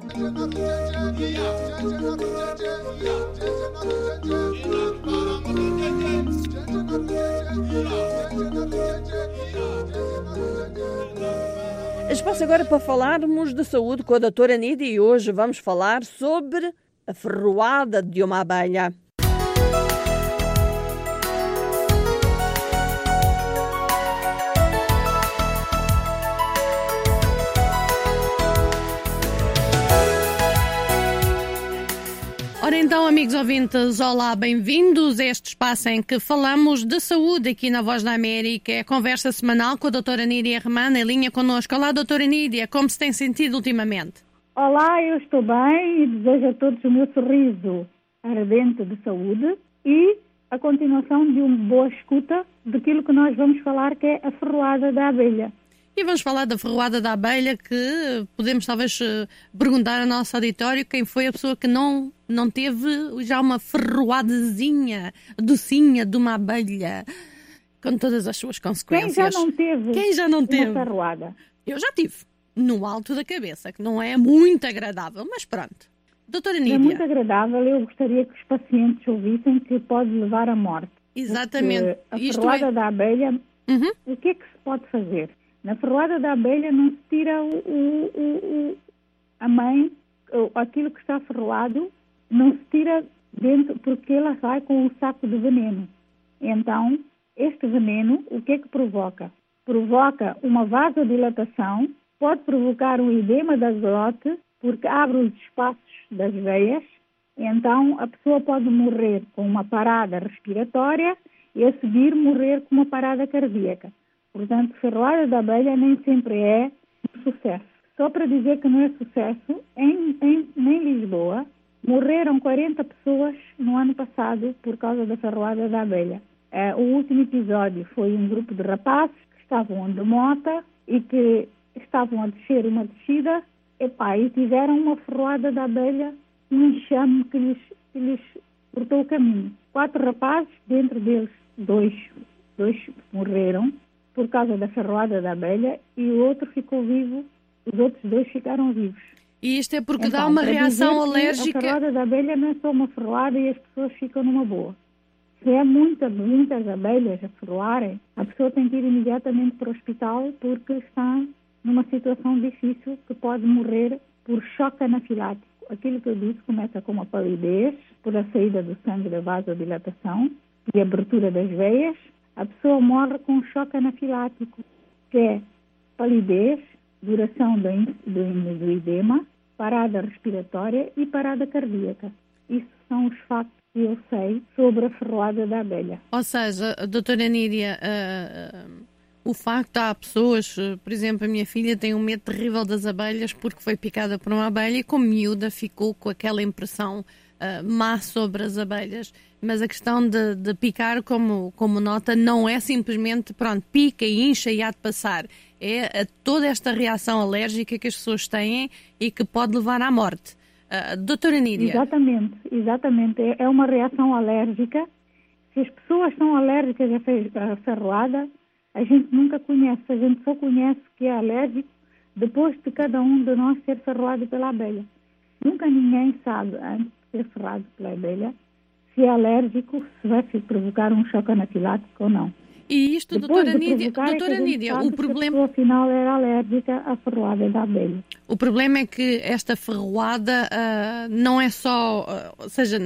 Espaço agora para falarmos de saúde com a doutora Nídia, e hoje vamos falar sobre a ferroada de uma abelha. Ora então, amigos ouvintes, olá, bem-vindos a este espaço em que falamos de saúde aqui na Voz da América. É a conversa semanal com a doutora Nídia Romana em linha connosco. Olá, doutora Nídia, como se tem sentido ultimamente? Olá, eu estou bem e desejo a todos o meu sorriso ardente de saúde e a continuação de uma boa escuta daquilo que nós vamos falar, que é a ferroada da abelha. E vamos falar da ferroada da abelha, que podemos talvez perguntar ao nosso auditório quem foi a pessoa que não, não teve já uma ferroadazinha, docinha de uma abelha, com todas as suas consequências. Quem já não teve, quem já não teve? uma ferroada? Eu já tive, no alto da cabeça, que não é muito agradável, mas pronto. Doutora Nídia. É muito agradável, eu gostaria que os pacientes ouvissem que pode levar à morte. Exatamente. A ferroada é... da abelha, uhum. O que é que se pode fazer? Na ferroada da abelha não se tira o, o, o, a mãe, aquilo que está ferroado, não se tira dentro, porque ela vai com o saco de veneno. Então, este veneno, o que é que provoca? Provoca uma vasodilatação, pode provocar um edema da glote, porque abre os espaços das veias, então a pessoa pode morrer com uma parada respiratória e a seguir morrer com uma parada cardíaca. Portanto, ferroada da abelha nem sempre é um sucesso. Só para dizer que não é sucesso, em, em, em Lisboa morreram quarenta pessoas no ano passado por causa da ferroada da abelha. É, o último episódio foi um grupo de rapazes que estavam de moto e que estavam a descer uma descida, epá, e tiveram uma ferroada da abelha, um enxame que lhes, que lhes cortou o caminho. Quatro rapazes, dentro deles dois, dois morreram por causa da ferroada da abelha e o outro ficou vivo, os outros dois ficaram vivos. E isto é porque então, dá uma reação alérgica? A ferroada da abelha não é só uma ferroada e as pessoas ficam numa boa. Se é muita, muitas abelhas a ferroarem, a pessoa tem que ir imediatamente para o hospital porque está numa situação difícil que pode morrer por choque anafilático. Aquilo que eu disse começa com uma palidez, por a saída do sangue da vasodilatação e abertura das veias. A pessoa morre com choque anafilático, que é palidez, duração do, do, do edema, parada respiratória e parada cardíaca. Isso são os factos que eu sei sobre a ferroada da abelha. Ou seja, doutora Nídia, uh, uh, o facto há pessoas, uh, por exemplo, a minha filha tem um medo terrível das abelhas porque foi picada por uma abelha e como miúda ficou com aquela impressão uh, má sobre as abelhas. Mas a questão de, de picar, como, como nota, não é simplesmente, pronto, pica e incha e há de passar. É a, toda esta reação alérgica que as pessoas têm e que pode levar à morte. Uh, doutora Nídia. Exatamente, exatamente. É, é uma reação alérgica. Se as pessoas são alérgicas à ferroada, a gente nunca conhece. A gente só conhece que é alérgico depois de cada um de nós ser ferroado pela abelha. Nunca ninguém sabe, antes de ser ferrado pela abelha, se é alérgico, se vai provocar um choque anafilático ou não. E isto, Depois doutora de Nídia, provocar, doutora é que a gente Nídia, sabe o problema... que a pessoa afinal era alérgica à ferroada da abelha. O problema é que esta ferroada uh, não é só, uh, ou seja,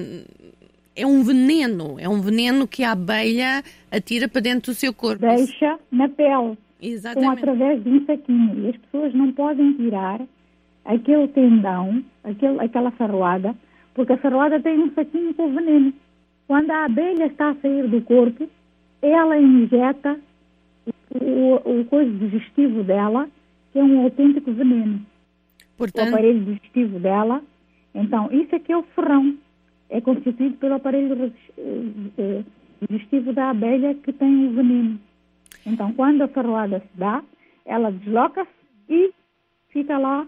é um veneno, é um veneno que a abelha atira para dentro do seu corpo. Deixa na pele, exatamente, com, através de um saquinho. E as pessoas não podem tirar aquele tendão, aquele, aquela ferroada, porque a ferroada tem um saquinho com veneno. Quando a abelha está a sair do corpo, ela injeta o, o coisa digestivo dela, que é um autêntico veneno. Portanto, o aparelho digestivo dela. Então, isso é que é o ferrão. É constituído pelo aparelho digestivo da abelha que tem o veneno. Então, quando a ferroada se dá, ela desloca-se e fica lá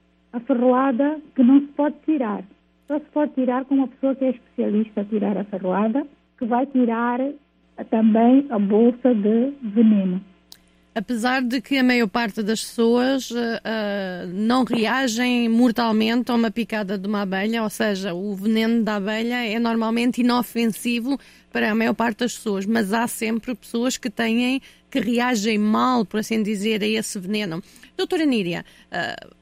a ferroada que não se pode tirar. Só se pode tirar com uma pessoa que é especialista a tirar a ferroada, que vai tirar também a bolsa de veneno. Apesar de que a maior parte das pessoas uh, uh, não reagem mortalmente a uma picada de uma abelha, ou seja, o veneno da abelha é normalmente inofensivo para a maior parte das pessoas, mas há sempre pessoas que têm, que reagem mal, por assim dizer, a esse veneno. Doutora Nídia, uh,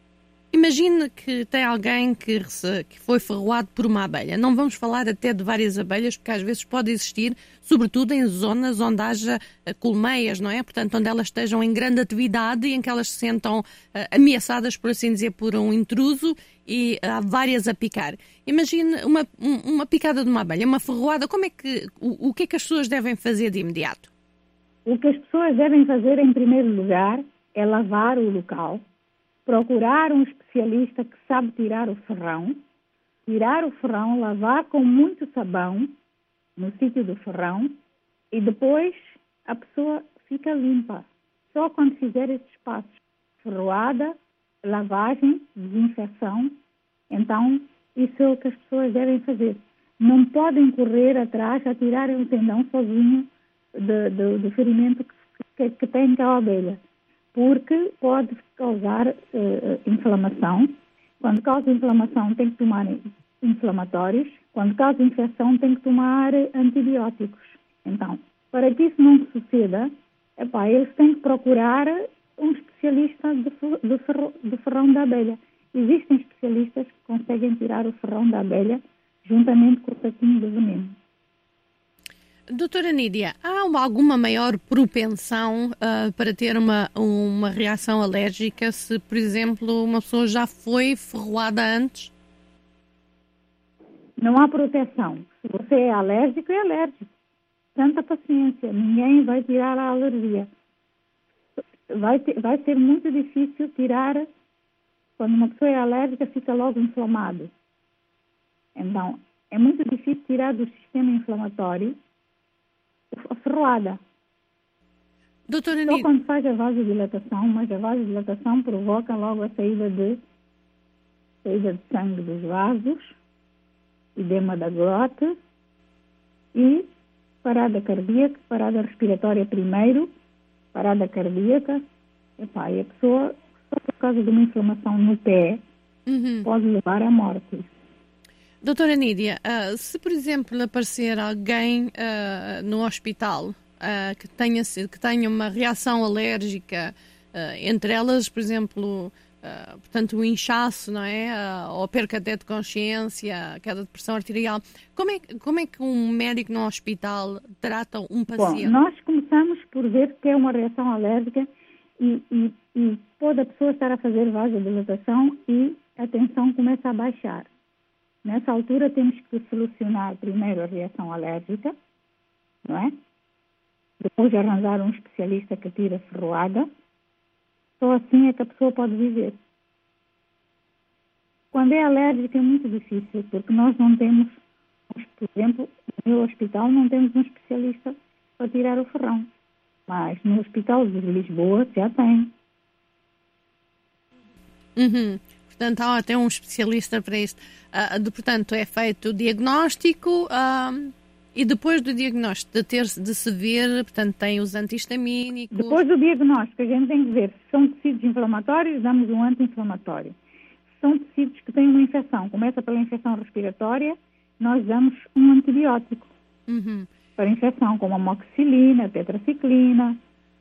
imagine que tem alguém que, que foi ferroado por uma abelha. Não vamos falar até de várias abelhas, porque às vezes pode existir, sobretudo em zonas onde haja colmeias, não é? Portanto, onde elas estejam em grande atividade e em que elas se sentam uh, ameaçadas, por assim dizer, por um intruso e há várias a picar. Imagine uma, uma picada de uma abelha, uma ferroada, como é que, o, o que é que as pessoas devem fazer de imediato? O que as pessoas devem fazer, em primeiro lugar, é lavar o local, procurar um especialista que sabe tirar o ferrão, tirar o ferrão, lavar com muito sabão no sítio do ferrão e depois a pessoa fica limpa. Só quando fizer esses passos, ferroada, lavagem, desinfecção, então isso é o que as pessoas devem fazer. Não podem correr atrás a tirar o tendão sozinho do, do, do ferimento que, que, que tem com a abelha, porque pode causar uh, inflamação. Quando causa inflamação, tem que tomar inflamatórios. Quando causa infecção, tem que tomar antibióticos. Então, para que isso não suceda, epá, eles têm que procurar um especialista do, do, ferro, do ferrão da abelha. Existem especialistas que conseguem tirar o ferrão da abelha juntamente com o saquinho de veneno. Doutora Nídia, há uma, alguma maior propensão uh, para ter uma, uma reação alérgica se, por exemplo, uma pessoa já foi ferroada antes? Não há proteção. Se você é alérgico, é alérgico. Tanta paciência. Ninguém vai tirar a alergia. Vai, ter, vai ser muito difícil tirar. Quando uma pessoa é alérgica, fica logo inflamado. Então, é muito difícil tirar do sistema inflamatório a ferroada. Doutora Só Nida. quando faz a vasodilatação, mas a vasodilatação provoca logo a saída de, saída de sangue dos vasos, edema da glote e parada cardíaca, parada respiratória primeiro, parada cardíaca. Epá, e a pessoa, só por causa de uma inflamação no pé, uhum. pode levar à morte. Doutora Nídia, uh, se por exemplo aparecer alguém uh, no hospital uh, que, tenha, que tenha uma reação alérgica, uh, entre elas, por exemplo, uh, portanto, o inchaço, não é? Uh, ou perca até de consciência, queda de pressão arterial, como é, como é que um médico no hospital trata um paciente? Bom, nós começamos por ver que é uma reação alérgica e, e, e pode a pessoa estar a fazer vasodilatação e a tensão começa a baixar. Nessa altura temos que solucionar primeiro a reação alérgica, não é? Depois arranjar um especialista que tira a ferroada. Só assim é que a pessoa pode viver. Quando é alérgica é muito difícil, porque nós não temos, por exemplo, no meu hospital não temos um especialista para tirar o ferrão. Mas no Hospital de Lisboa já tem. Uhum. Portanto, há até um especialista para isto. Uh, de, portanto, é feito o diagnóstico uh, e depois do diagnóstico, de, ter, de se ver, portanto, tem os antihistamínicos. Depois do diagnóstico, a gente tem que ver se são tecidos inflamatórios, damos um anti-inflamatório. Se são tecidos que têm uma infecção, começa pela infecção respiratória, nós damos um antibiótico uhum. para infecção, como amoxicilina, tetraciclina,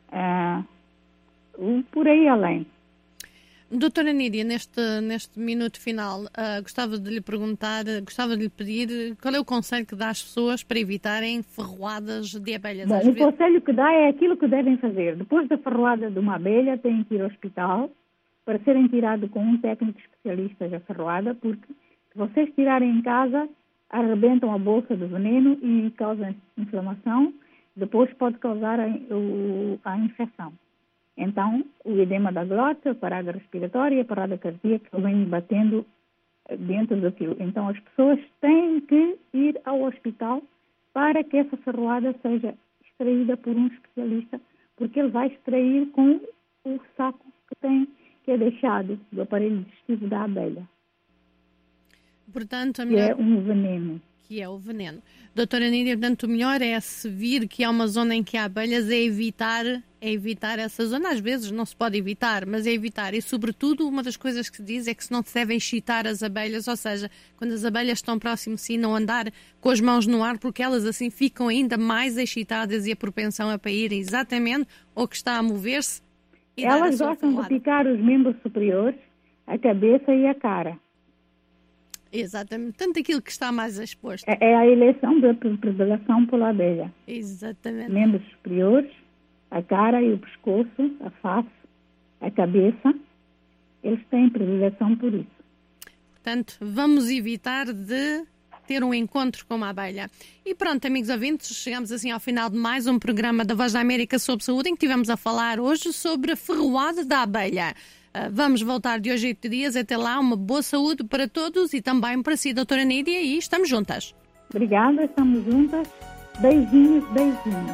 uh, por aí além. Doutora Nídia, neste, neste minuto final, uh, gostava de lhe perguntar, uh, gostava de lhe pedir qual é o conselho que dá às pessoas para evitarem ferroadas de abelhas. Bom, às o vezes... conselho que dá é aquilo que devem fazer. Depois da ferroada de uma abelha, têm que ir ao hospital para serem tirados com um técnico especialista da ferroada, porque se vocês tirarem em casa, arrebentam a bolsa do veneno e causam inflamação, depois pode causar a, o, a infecção. Então, o edema da glote, a parada respiratória, a parada cardíaca vem batendo dentro daquilo. Então, as pessoas têm que ir ao hospital para que essa ferroada seja extraída por um especialista, porque ele vai extrair com o saco que tem, que é deixado do aparelho digestivo da abelha. Portanto, a que melhor... é um veneno. Que é o veneno. Doutora Nídia, portanto, o melhor é se vir que há uma zona em que há abelhas, é evitar, é evitar essa zona. Às vezes não se pode evitar, mas é evitar. E, sobretudo, uma das coisas que se diz é que se não se deve excitar as abelhas, ou seja, quando as abelhas estão próximo de si, não andar com as mãos no ar, porque elas assim ficam ainda mais excitadas e a propensão a para ir exatamente ou que está a mover-se. Elas gostam de picar os membros superiores, a cabeça e a cara. Exatamente. Tanto aquilo que está mais exposto. É, é a eleição da predileção pela abelha. Exatamente. Membros superiores, a cara e o pescoço, a face, a cabeça, eles têm predileção por isso. Portanto, vamos evitar de ter um encontro com uma abelha. E pronto, amigos ouvintes, chegamos assim ao final de mais um programa da Voz da América sobre saúde, em que tivemos a falar hoje sobre a ferroada da abelha. Vamos voltar de hoje a oito dias. Até lá, uma boa saúde para todos e também para si, doutora Nídia, e estamos juntas. Obrigada, estamos juntas. Beijinhos, beijinhos.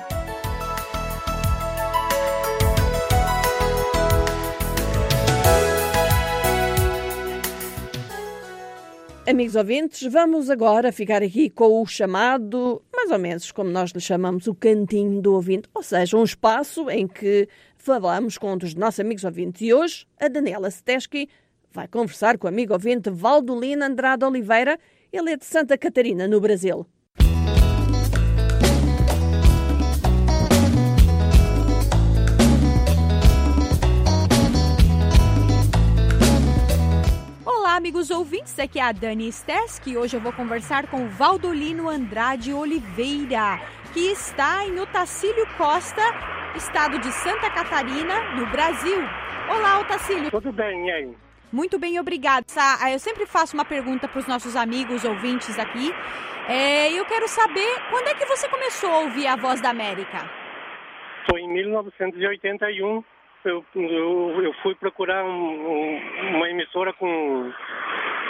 Amigos ouvintes, vamos agora ficar aqui com o chamado, mais ou menos como nós lhe chamamos, o cantinho do ouvinte, ou seja, um espaço em que falamos com um dos nossos amigos ouvintes. E hoje, a Daniela Steski vai conversar com o amigo ouvinte Valdolino Andrade Oliveira. Ele é de Santa Catarina, no Brasil. Olá, amigos ouvintes, aqui é a Dani Steski e hoje eu vou conversar com o Valdolino Andrade Oliveira, que está em Otacílio Costa, estado de Santa Catarina, no Brasil. Olá, Otacílio. Tudo bem, e aí? Muito bem, obrigada. Eu sempre faço uma pergunta para os nossos amigos ouvintes aqui. É, eu quero saber, quando é que você começou a ouvir a Voz da América? Foi em mil novecentos e oitenta e um. Eu, eu, eu fui procurar um, um, uma emissora com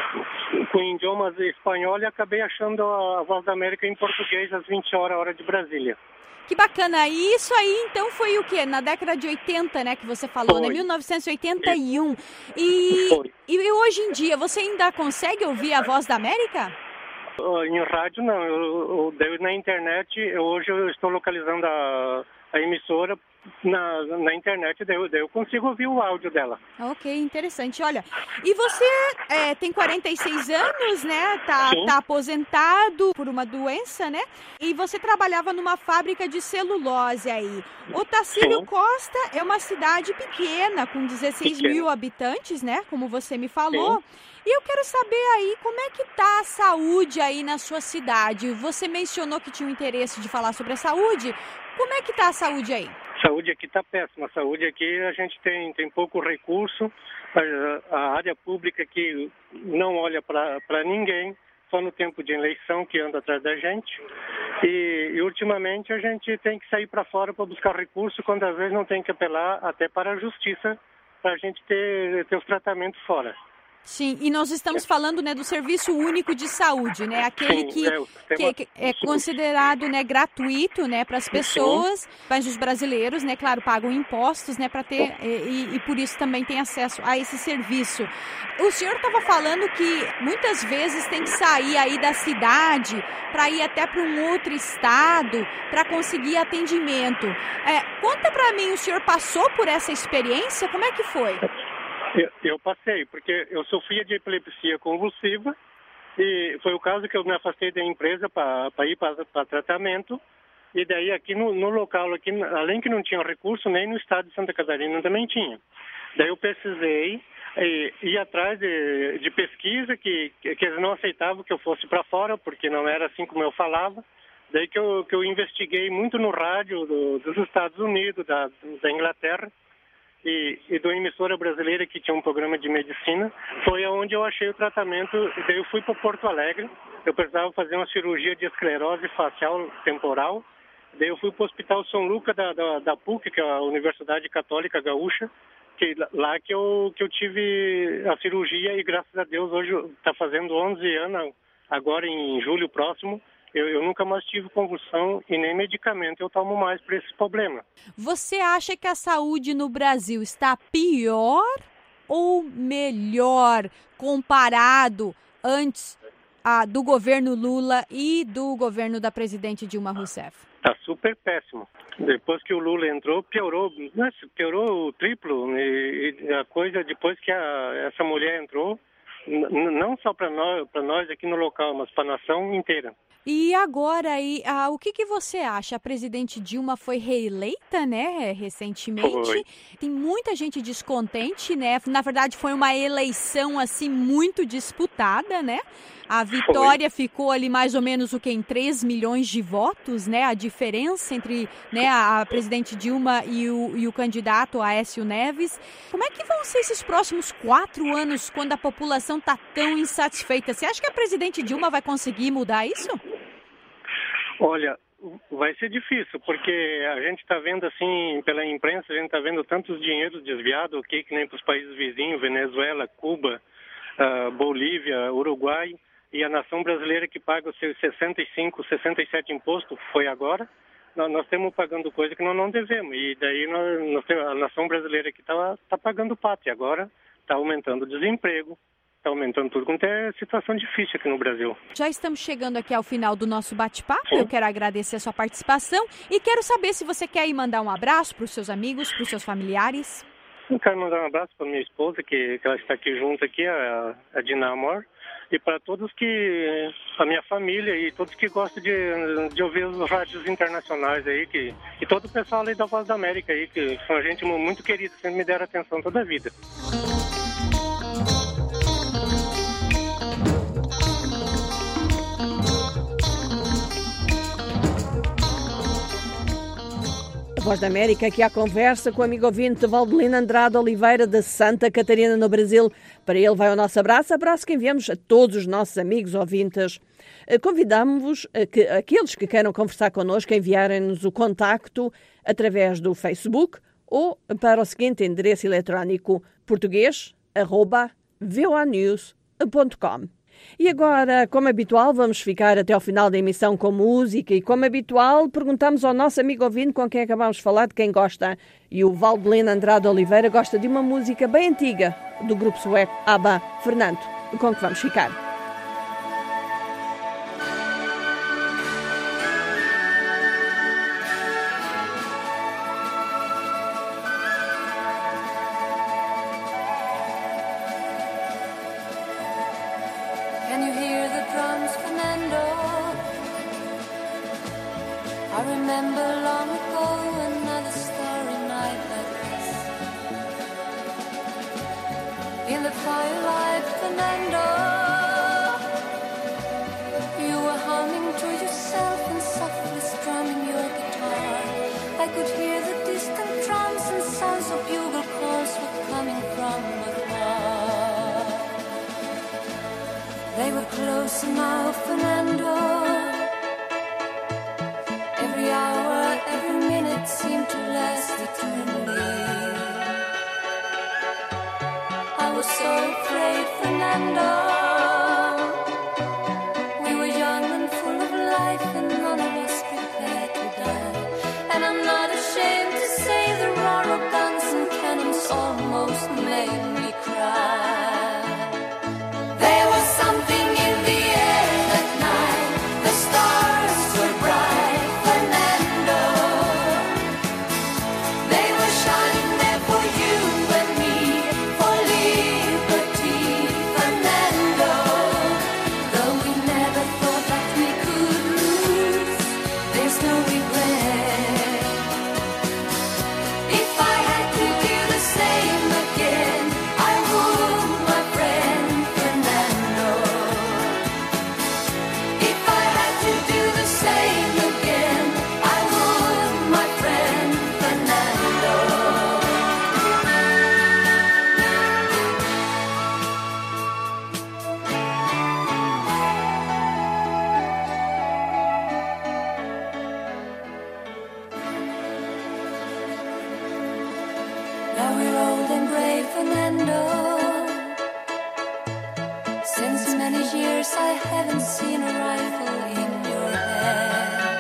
com idiomas espanhol e acabei achando a Voz da América em português às vinte horas, hora de Brasília. Que bacana. E isso aí, então, foi o quê? Na década de oitenta, né, que você falou, foi. né? mil novecentos e oitenta e um. E, foi. e hoje em dia, você ainda consegue ouvir a Voz da América? Em rádio, não. Eu, eu, na internet, eu, hoje eu estou localizando a, a emissora na, na internet, daí eu, daí eu consigo ouvir o áudio dela. Ok, interessante. Olha, e você é, tem quarenta e seis anos, né? Tá, tá aposentado por uma doença, né? E você trabalhava numa fábrica de celulose aí. Otacílio Sim. Costa é uma cidade pequena, com dezesseis pequena. mil habitantes, né? Como você me falou. Sim. E eu quero saber aí como é que tá a saúde aí na sua cidade. Você mencionou que tinha um interesse de falar sobre a saúde. Como é que tá a saúde aí? Saúde aqui está péssima. Saúde aqui a gente tem, tem pouco recurso. A, a área pública aqui não olha para ninguém, só no tempo de eleição que anda atrás da gente. E, e ultimamente a gente tem que sair para fora para buscar recurso, quando às vezes não tem que apelar até para a justiça para a gente ter, ter os tratamentos fora. Sim, e nós estamos falando, né, do Serviço Único de Saúde, né, aquele que, que, que é considerado, né, gratuito, né, para as pessoas, mas os brasileiros, né, claro, pagam impostos, né, para ter e, e por isso também tem acesso a esse serviço. O senhor estava falando que muitas vezes tem que sair aí da cidade para ir até para um outro estado para conseguir atendimento. É, conta para mim, o senhor passou por essa experiência? Como é que foi? Eu, eu passei, porque eu sofria de epilepsia convulsiva e foi o caso que eu me afastei da empresa para ir para tratamento. E daí aqui no, no local, aqui, além que não tinha recurso, nem no estado de Santa Catarina também tinha. Daí eu precisei e, ir atrás de, de pesquisa que, que eles não aceitavam que eu fosse para fora, porque não era assim como eu falava. Daí que eu, que eu investiguei muito no rádio do, dos Estados Unidos, da, da Inglaterra, E, e da emissora brasileira que tinha um programa de medicina, foi onde eu achei o tratamento. Daí eu fui para Porto Alegre, eu precisava fazer uma cirurgia de esclerose facial temporal. Daí eu fui para o Hospital São Lucas da, da, da P U C, que é a Universidade Católica Gaúcha, que, lá que eu, que eu tive a cirurgia e graças a Deus hoje está fazendo onze anos, agora em julho próximo. Eu, eu nunca mais tive convulsão e nem medicamento eu tomo mais para esse problema. Você acha que a saúde no Brasil está pior ou melhor comparado antes ah, do governo Lula e do governo da presidente Dilma Rousseff? Está super péssimo. Depois que o Lula entrou, piorou, piorou o triplo. E, e a coisa, depois que a, essa mulher entrou, n- não só para nós, para nós aqui no local, mas para a nação inteira. E agora, aí, ah, o que, que você acha? A presidente Dilma foi reeleita, né, recentemente. Foi. Tem muita gente descontente, né? Na verdade, foi uma eleição, assim, muito disputada, né? A vitória foi. Ficou ali mais ou menos o que em três milhões de votos, né? A diferença entre, né, a presidente Dilma e o, e o candidato Aécio Neves. Como é que vão ser esses próximos quatro anos quando a população está tão insatisfeita? Você acha que a presidente Dilma vai conseguir mudar isso? Olha, vai ser difícil, porque a gente está vendo assim, pela imprensa, a gente está vendo tantos dinheiros desviados, okay, que nem para os países vizinhos, Venezuela, Cuba, uh, Bolívia, Uruguai, e a nação brasileira que paga os seus sessenta e cinco, sessenta e sete impostos, foi agora, nós, nós estamos pagando coisa que nós não devemos, e daí nós, nós, a nação brasileira que está tá pagando pato, e agora está aumentando o desemprego. Está aumentando tudo, quanto é situação difícil aqui no Brasil. Já estamos chegando aqui ao final do nosso bate-papo. Eu quero agradecer a sua participação e quero saber se você quer ir mandar um abraço para os seus amigos, para os seus familiares. Eu quero mandar um abraço para minha esposa, que, que ela está aqui junto, aqui, a, a Dina Amor, e para todos que, a minha família e todos que gostam de, de ouvir os rádios internacionais aí, que, e todo o pessoal aí da Voz da América aí, que são gente muito querida, sempre me deram atenção toda a vida. Voz da América, aqui à conversa com o amigo ouvinte Valdelino Andrade Oliveira, de Santa Catarina, no Brasil. Para ele vai o nosso abraço, abraço que enviamos a todos os nossos amigos ouvintes. Convidamos que aqueles que queiram conversar connosco enviarem-nos o contacto através do Facebook ou para o seguinte endereço eletrónico português arroba voanews ponto com. E agora, como habitual, vamos ficar até ao final da emissão com música e, como habitual, perguntamos ao nosso amigo ouvinte com quem acabámos de falar de quem gosta. E o Valdelino Andrade Oliveira gosta de uma música bem antiga do grupo sueco ABBA. Fernando, com que vamos ficar? They were close now, Fernando. Every hour, every minute seemed to last eternally. I was so afraid, Fernando. We were young and full of life, and none of us prepared to die. And I'm not ashamed to say the roar of guns and cannons almost made me cry. There was something in the air that night. The stars were bright, Fernando. They were shining there for you and me, for liberty, Fernando. Though we never thought that we could lose, there's no regret. If I had to do the same again, I would, my friend Fernando. If I had to do the same again, I would, my friend Fernando. Now we're old and gray, Fernando. Since many years I haven't seen a rifle in your hand.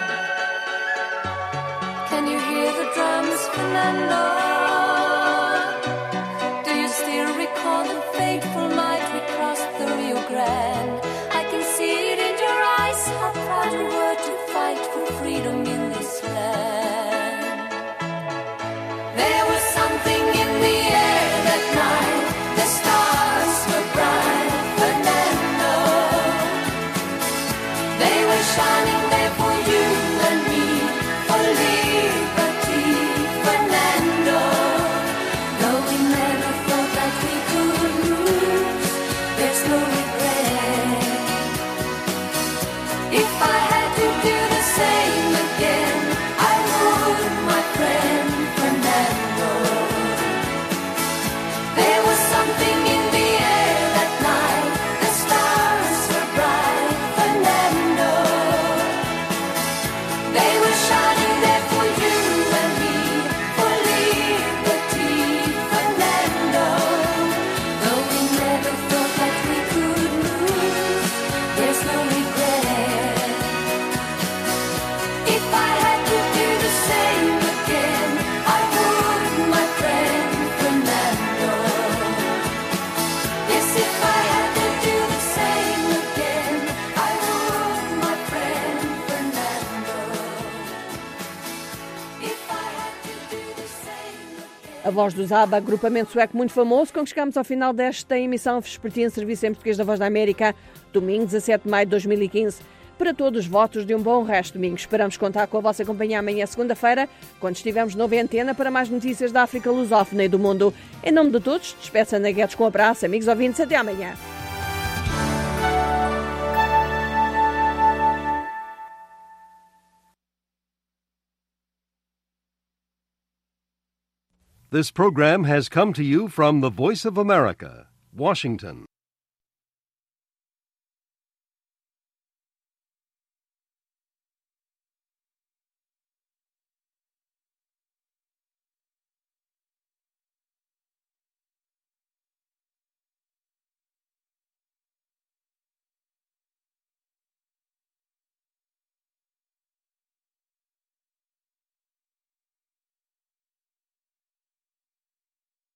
Can you hear the drums, Fernando? Do you still recall the fateful night we crossed the Rio Grande? I can see it in your eyes, how proud we were to fight for freedom in this land. There was something in the air that night. The stars were bright, Fernando. They were shining there for you and me, for liberty, Fernando. Though we never thought that we could lose, there's no regret. If I had to do the same again, I would, my friend Fernando. There was something in the air that night. The stars were bright, Fernando. They were shining there for you and me, for liberty, Fernando. Though we never thought that we could lose, there's no regret. If I had to do the same again, I would, my friend Fernando. Yes, if I had to do the same again, I would, my friend Fernando. If I had to do the same again. A voz dos ABBA, agrupamento sueco muito famoso, com que chegamos ao final desta emissão vespertina Serviço em Português da Voz da América, domingo dezassete de maio de dois mil e quinze. Para todos, votos de um bom resto de domingo. Esperamos contar com a vossa companhia amanhã, segunda-feira, quando estivermos de novo em antena para mais notícias da África lusófona e do mundo. Em nome de todos, despeça Ana Guedes com um abraço. Amigos ouvintes, até amanhã. This program has come to you from the Voice of America, Washington.